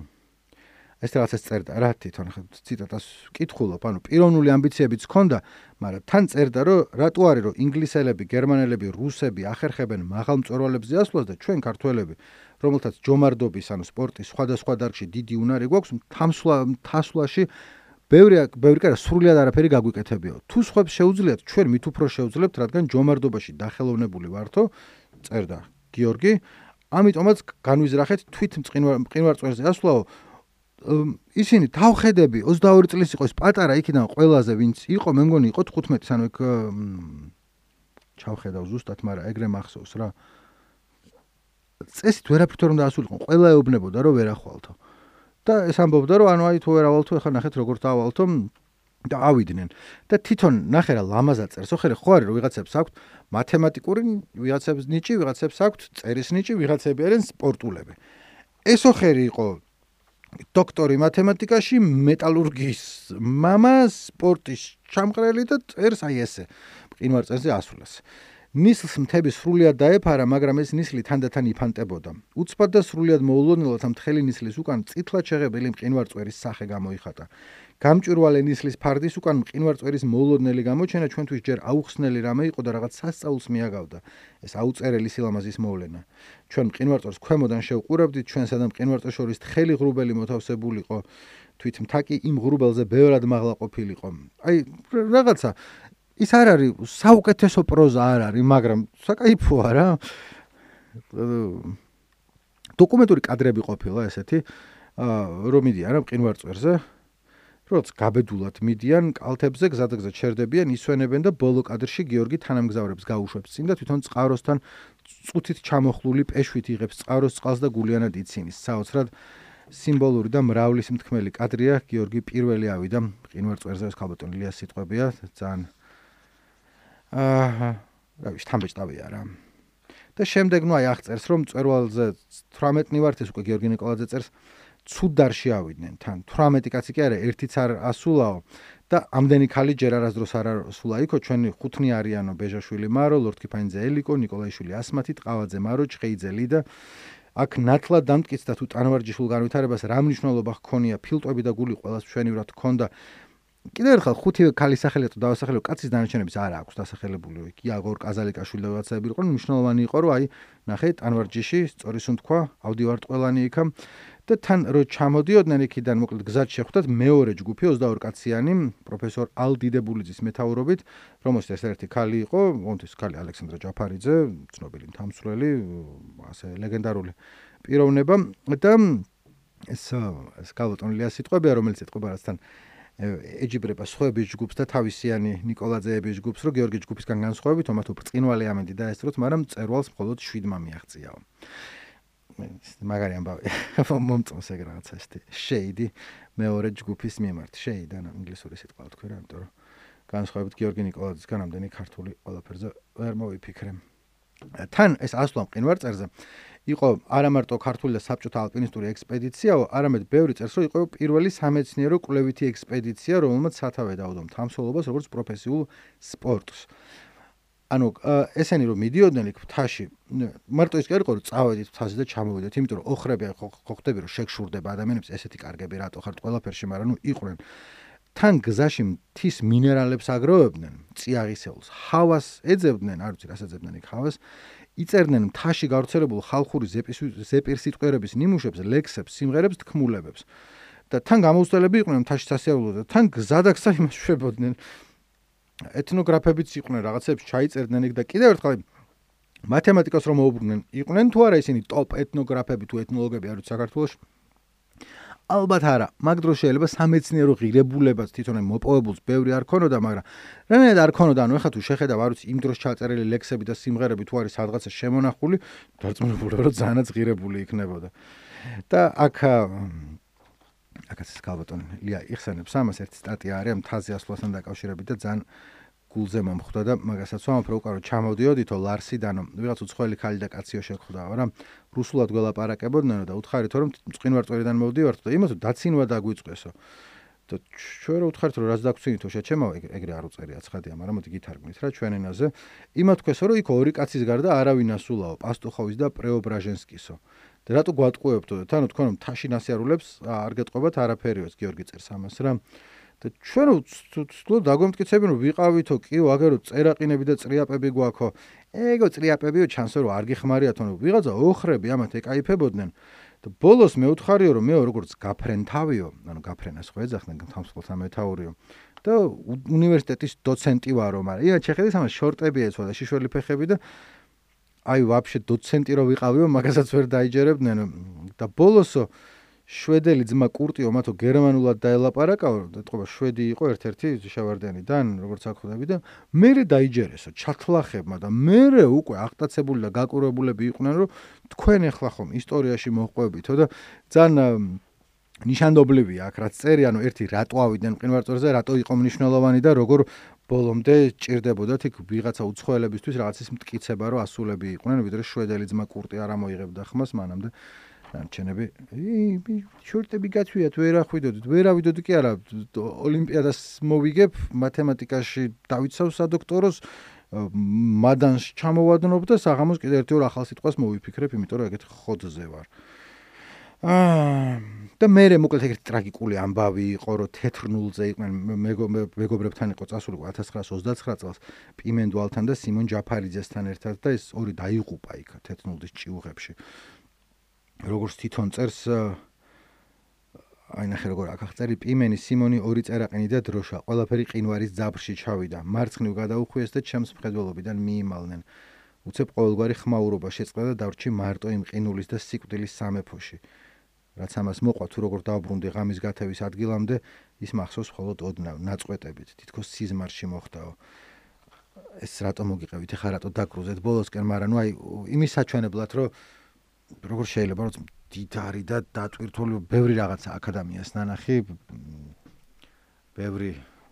ეს რაღაცას წერდა რა თვითონ ხა ციტატას ვკითხულობ, ანუ პიროვნული ამბიციებიც ჰქონდა, მაგრამ თან წერდა, რომ რატო არის, რომ ინგლისელები, გერმანელები, რუსები ახერხებენ მაღალ მწვერვალებზე ასვლას და ჩვენ ქართველები, რომელთაც ჯომარდობის, ანუ სპორტის სხვადასხვა დარგში დიდი უნარი გვაქვს, მთასვლაში ბევრი ბევრი კარა სრულად არაფერი გაგვიკეთებიო. თუ სხვებს შეუძლიათ, ჩვენ მით უფრო შევძლებთ, რადგან ჯომარდობაში დახელოვნებული ვართო, წერდა გიორგი, ამიტომაც განვიზრახეთ თვით მყინვარწვერზე ასვლაო. ისინი თავხედები ოცდაორი წლის იყო, ეს პატარა იქიდან ყველაზე ვინც იყო, მე მგონი იყო თხუთმეტი, ანუ იქ ჩავხედავ ზუსტად, მაგრამ ეგრე მახსოვს რა. წესით ვერაფრით ვერ უნდა ასულიყო, ყველა ეუბნებოდა, რომ ვერ ახვალთო. და ეს ამბობდა, რომ ანუ აი თუ ვერ ავალთო, ეხლა ნახეთ როგორ დაავალთო და ავიდნენ. და თვითონ ნახე რა ლამაზად წერს. ოხერი ხო არის, რომ ვიღაცებს აქვთ მათემატიკური, ვიღაცებს ნიჭი, ვიღაცებს აქვთ წერის ნიჭი, ვიღაცები არიან სპორტულები. ეს ოხერი იყო დოქტორი მათემატიკაში, მეტალურგიის მამა, სპორტის ჩამყრელი და წერს აი ესე მყინვარწვერზე ასვლას. ნისლს მთები სრულიად დაეფარა, მაგრამ ეს ნისლი თანდათან იფანტებოდა. უცბად და სრულიად მოულოდნელად ამ თხელი ნისლის უკან წითლად შეღებილი მყინვარწვერის სახე გამოიხატა. გამჭვირვალე ნისლის ფარდის უკან მყინვარწვერის მოულოდნელი გამოჩენა ჩვენთვის ჯერ აუხსნელი რამე იყო და რაღაც სასწაულს მიაგავდა. ეს აუწერელი სილამაზის მოვლენა. ჩვენ მყინვარწვერს ქვემოდან შევყურებდით, ჩვენსა და მყინვარწვერს შორის თხელი ღრუბელი მოთავსებულიყო. თვით მთაკი იმ ღრუბელზე ბევრად მაღლა ყოფილიყო. აი რაღაცა ის არ არის საუკეთესო პროზა არ არის, მაგრამ საკაიფოა რა. დოკუმენტური კადრები ყოფილა ესეთი, რომ მიდიან რა მყინვარწვერზე, როც გაბედულად მიდიან კალთებზე, გზადაგზად ჩერდებიან, ისვენებენ და ბოლო კადრში გიორგი თანამგზავრებს გაუშვებს წინ და თვითონ წყაროსთან წუთით ჩამოხლული პეშვით იღებს წყაროს წყალს და გულიანად იცინის. საოცრად სიმბოლური და მრავლის მთქმელი კადრია, გიორგი პირველი ავიდა მყინვარწვერზე, ეს ქალბატონ ილიას სიტყვებია, ძალიან აა რა ვიცი, თამბეჭდავია რა. და შემდეგ ნუ აი აღწერს რომ მწვერვალზე თვრამეტი ვართ ეს უკვე გიორგი ნიკოლაძე წერს ცუდარში ავიდნენ თან თვრამეტი კაცი კი არა ერთიც არ ასულაო და ამდენი ხალი ჯერ არასდროს არ ასულა იქო ჩვენი ხუთნი არიანო ბეჟაშვილი მარო ლორდკიფანიძე ელიკო ნიკოლაიშვილი ასმათი ტყავაძე მარო ჭყეიძე ლიდა აქ ნათლად დამტკიცდა თუ ტანვარჯიშულ განვითარებას რა მნიშვნელობა ჰქონია ფილტვები და გული ყველას მშვენივრად ჰქონდა კიდევ ერთხელ ხუთი ქალის სახელი თუ დავასახელო კაცის დანარჩენების არა აქვს დასახელებული იაგორ კაზალიკაშვილი და ვაცები იყო მნიშვნელოვანი იყო რომ აი ნახე ტანვარჯიში სწორი სუნთქვა ავდივარტყველანი იქა და თან რო ჩამოდიოდნენ იქიდან მოკლედ გზად შეხვდათ მეორე ჯგუფი ოცდაორი კაციანი პროფესორ ალდიდებულიძის მეთაურობით რომელშიც ერთ-ერთი ქალი იყო ონთის ქალი ალექსანდრე ჯაფარიძე ცნობილი მთავრსვლელი ასე ლეგენდარული პიროვნება და ეს ეს კალოტონილია სიტყვებია რომელიც ეთყობა რასთან ეჯიბრება სხვების ჯგუფს და თავისიანი ნიკოლაძეების ჯგუფს რომ გიორგი ჯგუფისგან განსხვავებით ომათო ბრწყინვალე ამინდი დაესწროთ მაგრამ მწერვალს მხოლოდ შვიდმა მიაღწიაო მაგარი ამბავი მომწონს ეგ რაღაცა ესეთი შეიდი მეორე ჯგუფის მიმართ შეიდი ან ინგლისური სიტყვა თქვი რა იმიტომ რომ განსხვავებით გიორგი ნიკოლაძისგან ამდენი ქართული ყველაფერზე ვერ მოვიფიქრე თან ეს ასვლა მყინვარწერზე იყო არა მარტო ქართული და საბჭოთა ალპინისტური ექსპედიციაო არამედ ბევრი წერს რომ იყო პირველი სამეცნიერო კვლევითი ექსპედიცია რომელმაც სათავე დაუდო მთავრსოლობას როგორც პროფესიულ სპორტს ანუ ესენი რომ მიდიოდნენ იქ მთაში მარტო ის კი არ იყო რომ წავედით მთაზე და ჩამოვიდეთ იმიტომ რომ ოხრები ხო ხდები რომ შეგშურდება ადამიანებს ესეთი კარგები რატო ხართ ყველაფერში მაგრამ ნუ იყვნენ თან გზაში მთის მინერალებს აგროვებდნენ წიაღისეულს ჰავას ეძებდნენ არ ვიცი რას ეძებდნენ იქ ჰავას იწერდნენ მთაში გავრცელებულ ხალხური ზეპირსიტყვიერების ნიმუშებს ლექსებს სიმღერებს თქმულებებს და თან გამოუცდელები იყვნენ მთაში სასიარულო და თან გზადაგსა იმას შვებოდნენ ეთნოგრაფებიც იყვნენ რაღაცებს ჩაიწერდნენ იქ და კიდევ ერთხელ მათემატიკას რომ მოუბრუნდნენ იყვნენ თუ არა ისინი ტოპ ეთნოგრაფები თუ ეთნოლოგები არ ვიცი საქართველოში ალბათ არა მაგ დროს შეიძლება სამეცნიერო ღირებულებაც თვითონ მოპოვებულს ბევრი არ ქონოდა მაგრამ რამე არ ქონოდა ანუ ეხლა თუ შეხედავ არ ვიცი იმ დროს ჩაწერილი ლექსები და სიმღერები თუ არის სადღაცა შემონახული დარწმუნებული რომ ძალიანაც ღირებული იქნებოდა და აქ აკაც სკალბატონ ლია იხსენებს ამას ერთი სტატია არის მთაზე ასვლასთან დაკავშირებით და ძალიან გულზე მომხვდა და მაგასაც ვამბობ რომ უკარო ჩამოდიოდითო ლარსიდანო ვიღაც უცხოელი ხალი და კაციო შეხვდაო რა რუსულად გველაპარაკებოდნენ და უთხარით რომ მწყინვარწვერიდან მოვდივართ და იმათო დაცინვა დაგვიწყესო და ჩვენ რო უთხარით რომ რაც დაგცინითო შეჩემავ ეგრე არ უწერია ცხადია მაგრამ მოდი გითარგმნით რა ჩვენ ენაზე იმათ თქვესო რომ იქ ორი კაცის გარდა არავინ ასულაო პასტუხოვის და პრეობრაჟენსკისო და რატო გვატყუებთო და თანო თქვენ რომ თაში ნასიარულებს არ გეტყობათ არაფერიოს გიორგი წერს ამას რა და ჩვენ ვთქვით დაგვემტკიცებინ რომ ვიყავითო კიო აგერო წერაყინები და წრიაპები გვაქო ეგო წრიაპებიო ჩანსო რომ არ გიხმარიათო რომ ვიღაცა ოხრები ამათ ეკაიფებოდნენ და ბოლოს მე უთხარიო რომ მე როგორც გაფრენ თავიო ანუ გაფრენას ხო ეძახდნენ თამსხლთა მეთაურიო და უნივერსიტეტის დოცენტი ვარო მაგრამ ია ჩეხედის ამას შორტები ეცვა და შიშველი ფეხები და აი ვაფშე დოცენტი რო ვიყავიო მაგასაც ვერ დაიჯერებდნენ და ბოლოსო შვედელი ძმა კურტიო მათო გერმანულად დაელაპარაკაო და თქო შვედი იყო ერთ-ერთი შევარდენიდან როგორც აკვდები და მერე დაიჯერესო ჩათლახებმა და მერე უკვე აღტაცებული და გაკურებულები იყვნენ რომ თქვენ ახლა ხომ ისტორიაში მოყვებითო და ძალიან ნიშანდობლივია აქ რაც წერი ანუ ერთი რატო ავიდნენ მყინვარწვერზე რატო იყო მნიშვნელოვანი და როგორ ბოლომდე ჭირდებოდათ იქ ვიღაცა უცხოელებისთვის რაღაცის მტკიცება რომ ასულები იყვნენ ვიდრე შვედელი ძმა კურტი არ ამოიღებდა ხმას მანამდე რამჩენები შორტები გაწვიათ ვერ ახვიდოდით ვერ ავიდოდი კი არა ოლიმპიადას მოვიგებ მათემატიკაში დავიცავ სადოქტოროს მადანს ჩამოვადნობ და საღამოს კიდევ ერთი ორ ახალ სიტყვას მოვიფიქრებ იმიტომ რომ ეგეთ ხოძზე ვარ აა და მე მოკლედ ეგეთი ტრაგიკული ამბავი იყო რომ თეთრნულზე იყვნენ მეგობრებთან იყო წასული ათას ცხრაას ოცდაცხრა წელს პიმენდვალთან და სიმონ ჯაფარიძესთან ერთად და ეს ორი დაიღუპა იქ თეთრნულის ჭიუღებში როგორც თვითონ წერს აი ნახე როგორ აქ აღწერი პიმენი სიმონი ორი წერაყინი და დროშა ყველაფერი ყინვარის ძაბრში ჩავიდა მარცხნივ გადაუხვიეს და ჩემს მხედველობიდან მიიმალნენ უცებ ყოველგვარი ხმაურობა შეწყდა და დავრჩი მარტო იმ ყინულის და სიკვდილის სამეფოში რაც ამას მოყვა თუ როგორ დავბრუნდი ღამის გათევის ადგილამდე ის მახსოვს მხოლოდ ოდნავ ნაწყვეტებით თითქოს სიზმარში მოხდაო ეს რატო მოგიყევით ეხა რატო დაკრუზეთ ბოლოსკენ მაგრამ ნუ აი იმის საჩვენებლად რომ როგორ შეიძლება რომ დიდარი და დატვირთული ბევრი რაღაცა აქადემიას ნანახი ბევრი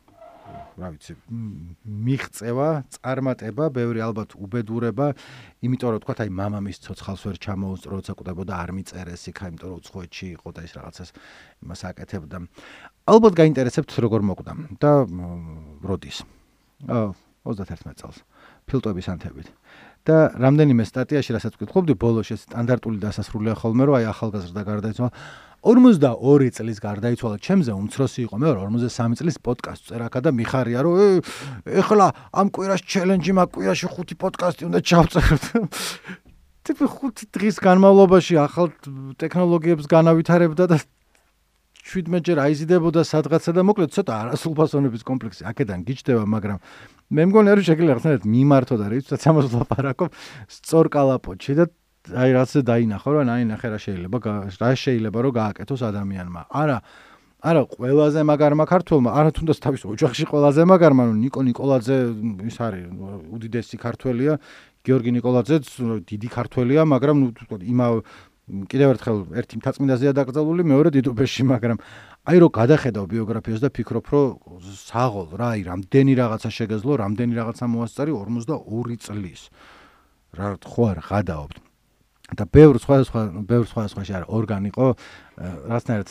რა ვიცი, მიღწევა, წარმატება, ბევრი ალბათ უბედურება, იმიტომ რომ თქვა, აი მამამის ცოცხალს ვერ ჩამოუსწრო, როცა კვდებოდა არ მიწერეს იქ, იმიტომ რომ უცხოეთში იყო და ის რაღაცას იმას აკეთებდა. ალბათ გაინტერესებთ როგორ მოკვდა და როდის. ოცდაათი წელს. ფილტვების ანთებით. და რამდენიმე სტატიაში რასაც ვკითხულობდი, ბოლოში სტანდარტული დასასრულია ხოლმე, რომ აი ახალგაზრდა გარდაიცვალა. ორმოცდაორი წლის გარდაიცვალა, ჩემზე უმცროსი იყო, მე ორმოცდასამი წლის პოდკასტს წერა და მიხარია, რომ ეხლა ამ კვირას ჩელენჯი, მაგ კვირაში ხუთი პოდკასტი უნდა ჩავწეროთ. ტიპი ხუთი დღის განმავლობაში ახალ ტექნოლოგიებს განავითარებდა და შვიდმეტჯერ აიზიდებოდა სადღაცა და მოკლედ ცოტა არასრულფასოვნების კომპლექსი აქედან გიჩდება, მაგრამ მე მგონია რომ შეგიძლია ხსნათ მიმართო და რითაც ამას ვლაპარაკობ სწორ კალაპოტში და აი რაღაცა დაინახო რომ აი ნახე რა შეიძლება რა შეიძლება რომ გააკეთოს ადამიანმა. არა არა ყველაზე მაგარმა ქართველმა, არა თუნდაც თავის ოჯახში ყველაზე მაგარმა, რომ ნიკო ნიკოლაძე ის არის უდიდესი ქართველია, გიორგი ნიკოლაძეც დიდი ქართველია, მაგრამ ნუ იმავე კიდევ ერთხელ ერთი მთაწმინდაზეა დაკრძალული, მეორე დიდუბეში, მაგრამ აი რომ გადახედავ ბიოგრაფიას და ფიქრობ, რომ საღოლ რა, აი რამდენი რაღაცა შეგეძლო, რამდენი რაღაცა მოასწარი ორმოცდაორი წლის. რა ხო არ გადაობთ. და ბევრ სხვა სხვა ბევრ სხვა სხვაში არა ორგანი იყო, რაღაცნაირად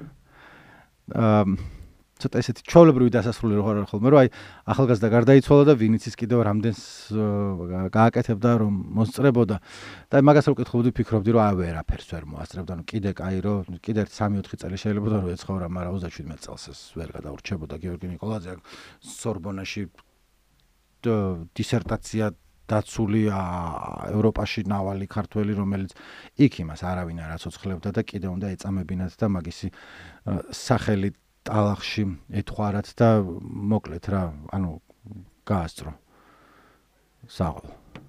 აა ცოტა ესეთი ჩვეულებრივი დასასრული რო არ ხოლმე, რომ აი ახალგაზრდა გარდაიცვალა და ვინიცის კიდევ რამდენს გააკეთებდა, რომ მოსწრებოდა. და მაგას რო ვკითხულობდი, ფიქრობდი, რომ აი ვერაფერს ვერ მოასწრებდა, ნუ კიდე კაი რო კიდე სამი ოთხი წელი შეიძლება რომ ეცხოვრა, მაგრამ ოცდაშვიდმეტ წელს ეს ვერ გადაურჩებოდა გიორგი ნიკოლაძე სორბონაში დისერტაცია დაცული ევროპაში ნავალი ქართველი, რომელიც იქ იმას არავინ არ აცოცხლებდა და კიდე უნდა ეწამებინათ და მაგისი სახელი ტალახში ეთხვარათ და მოკლედ რა, ანუ გაასწრო. საღოლ.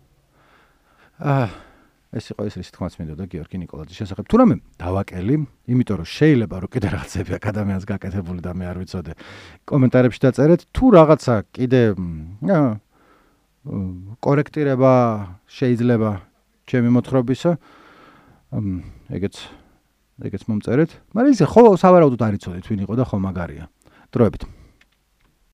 აა ეს იყო ის რის თქმაც მინდოდა გიორგი ნიკოლაძის შესახებ. თუ რამე დავაკელი, იმიტომ რომ შეიძლება რომ კიდე რაღაცები აქ ადამიანს გაკეთებული და მე არ ვიცოდე. კომენტარებში დაწერეთ, თუ რაღაცა კიდე კორექტირება შეიძლება ჩემი მოთხრობისა. ეგეც ეგეც მომწერეთ. მაგრამ ისე ხო სავარაუდოდ არ იცოდით ვინ იყო და ხო მაგარია. დროებით.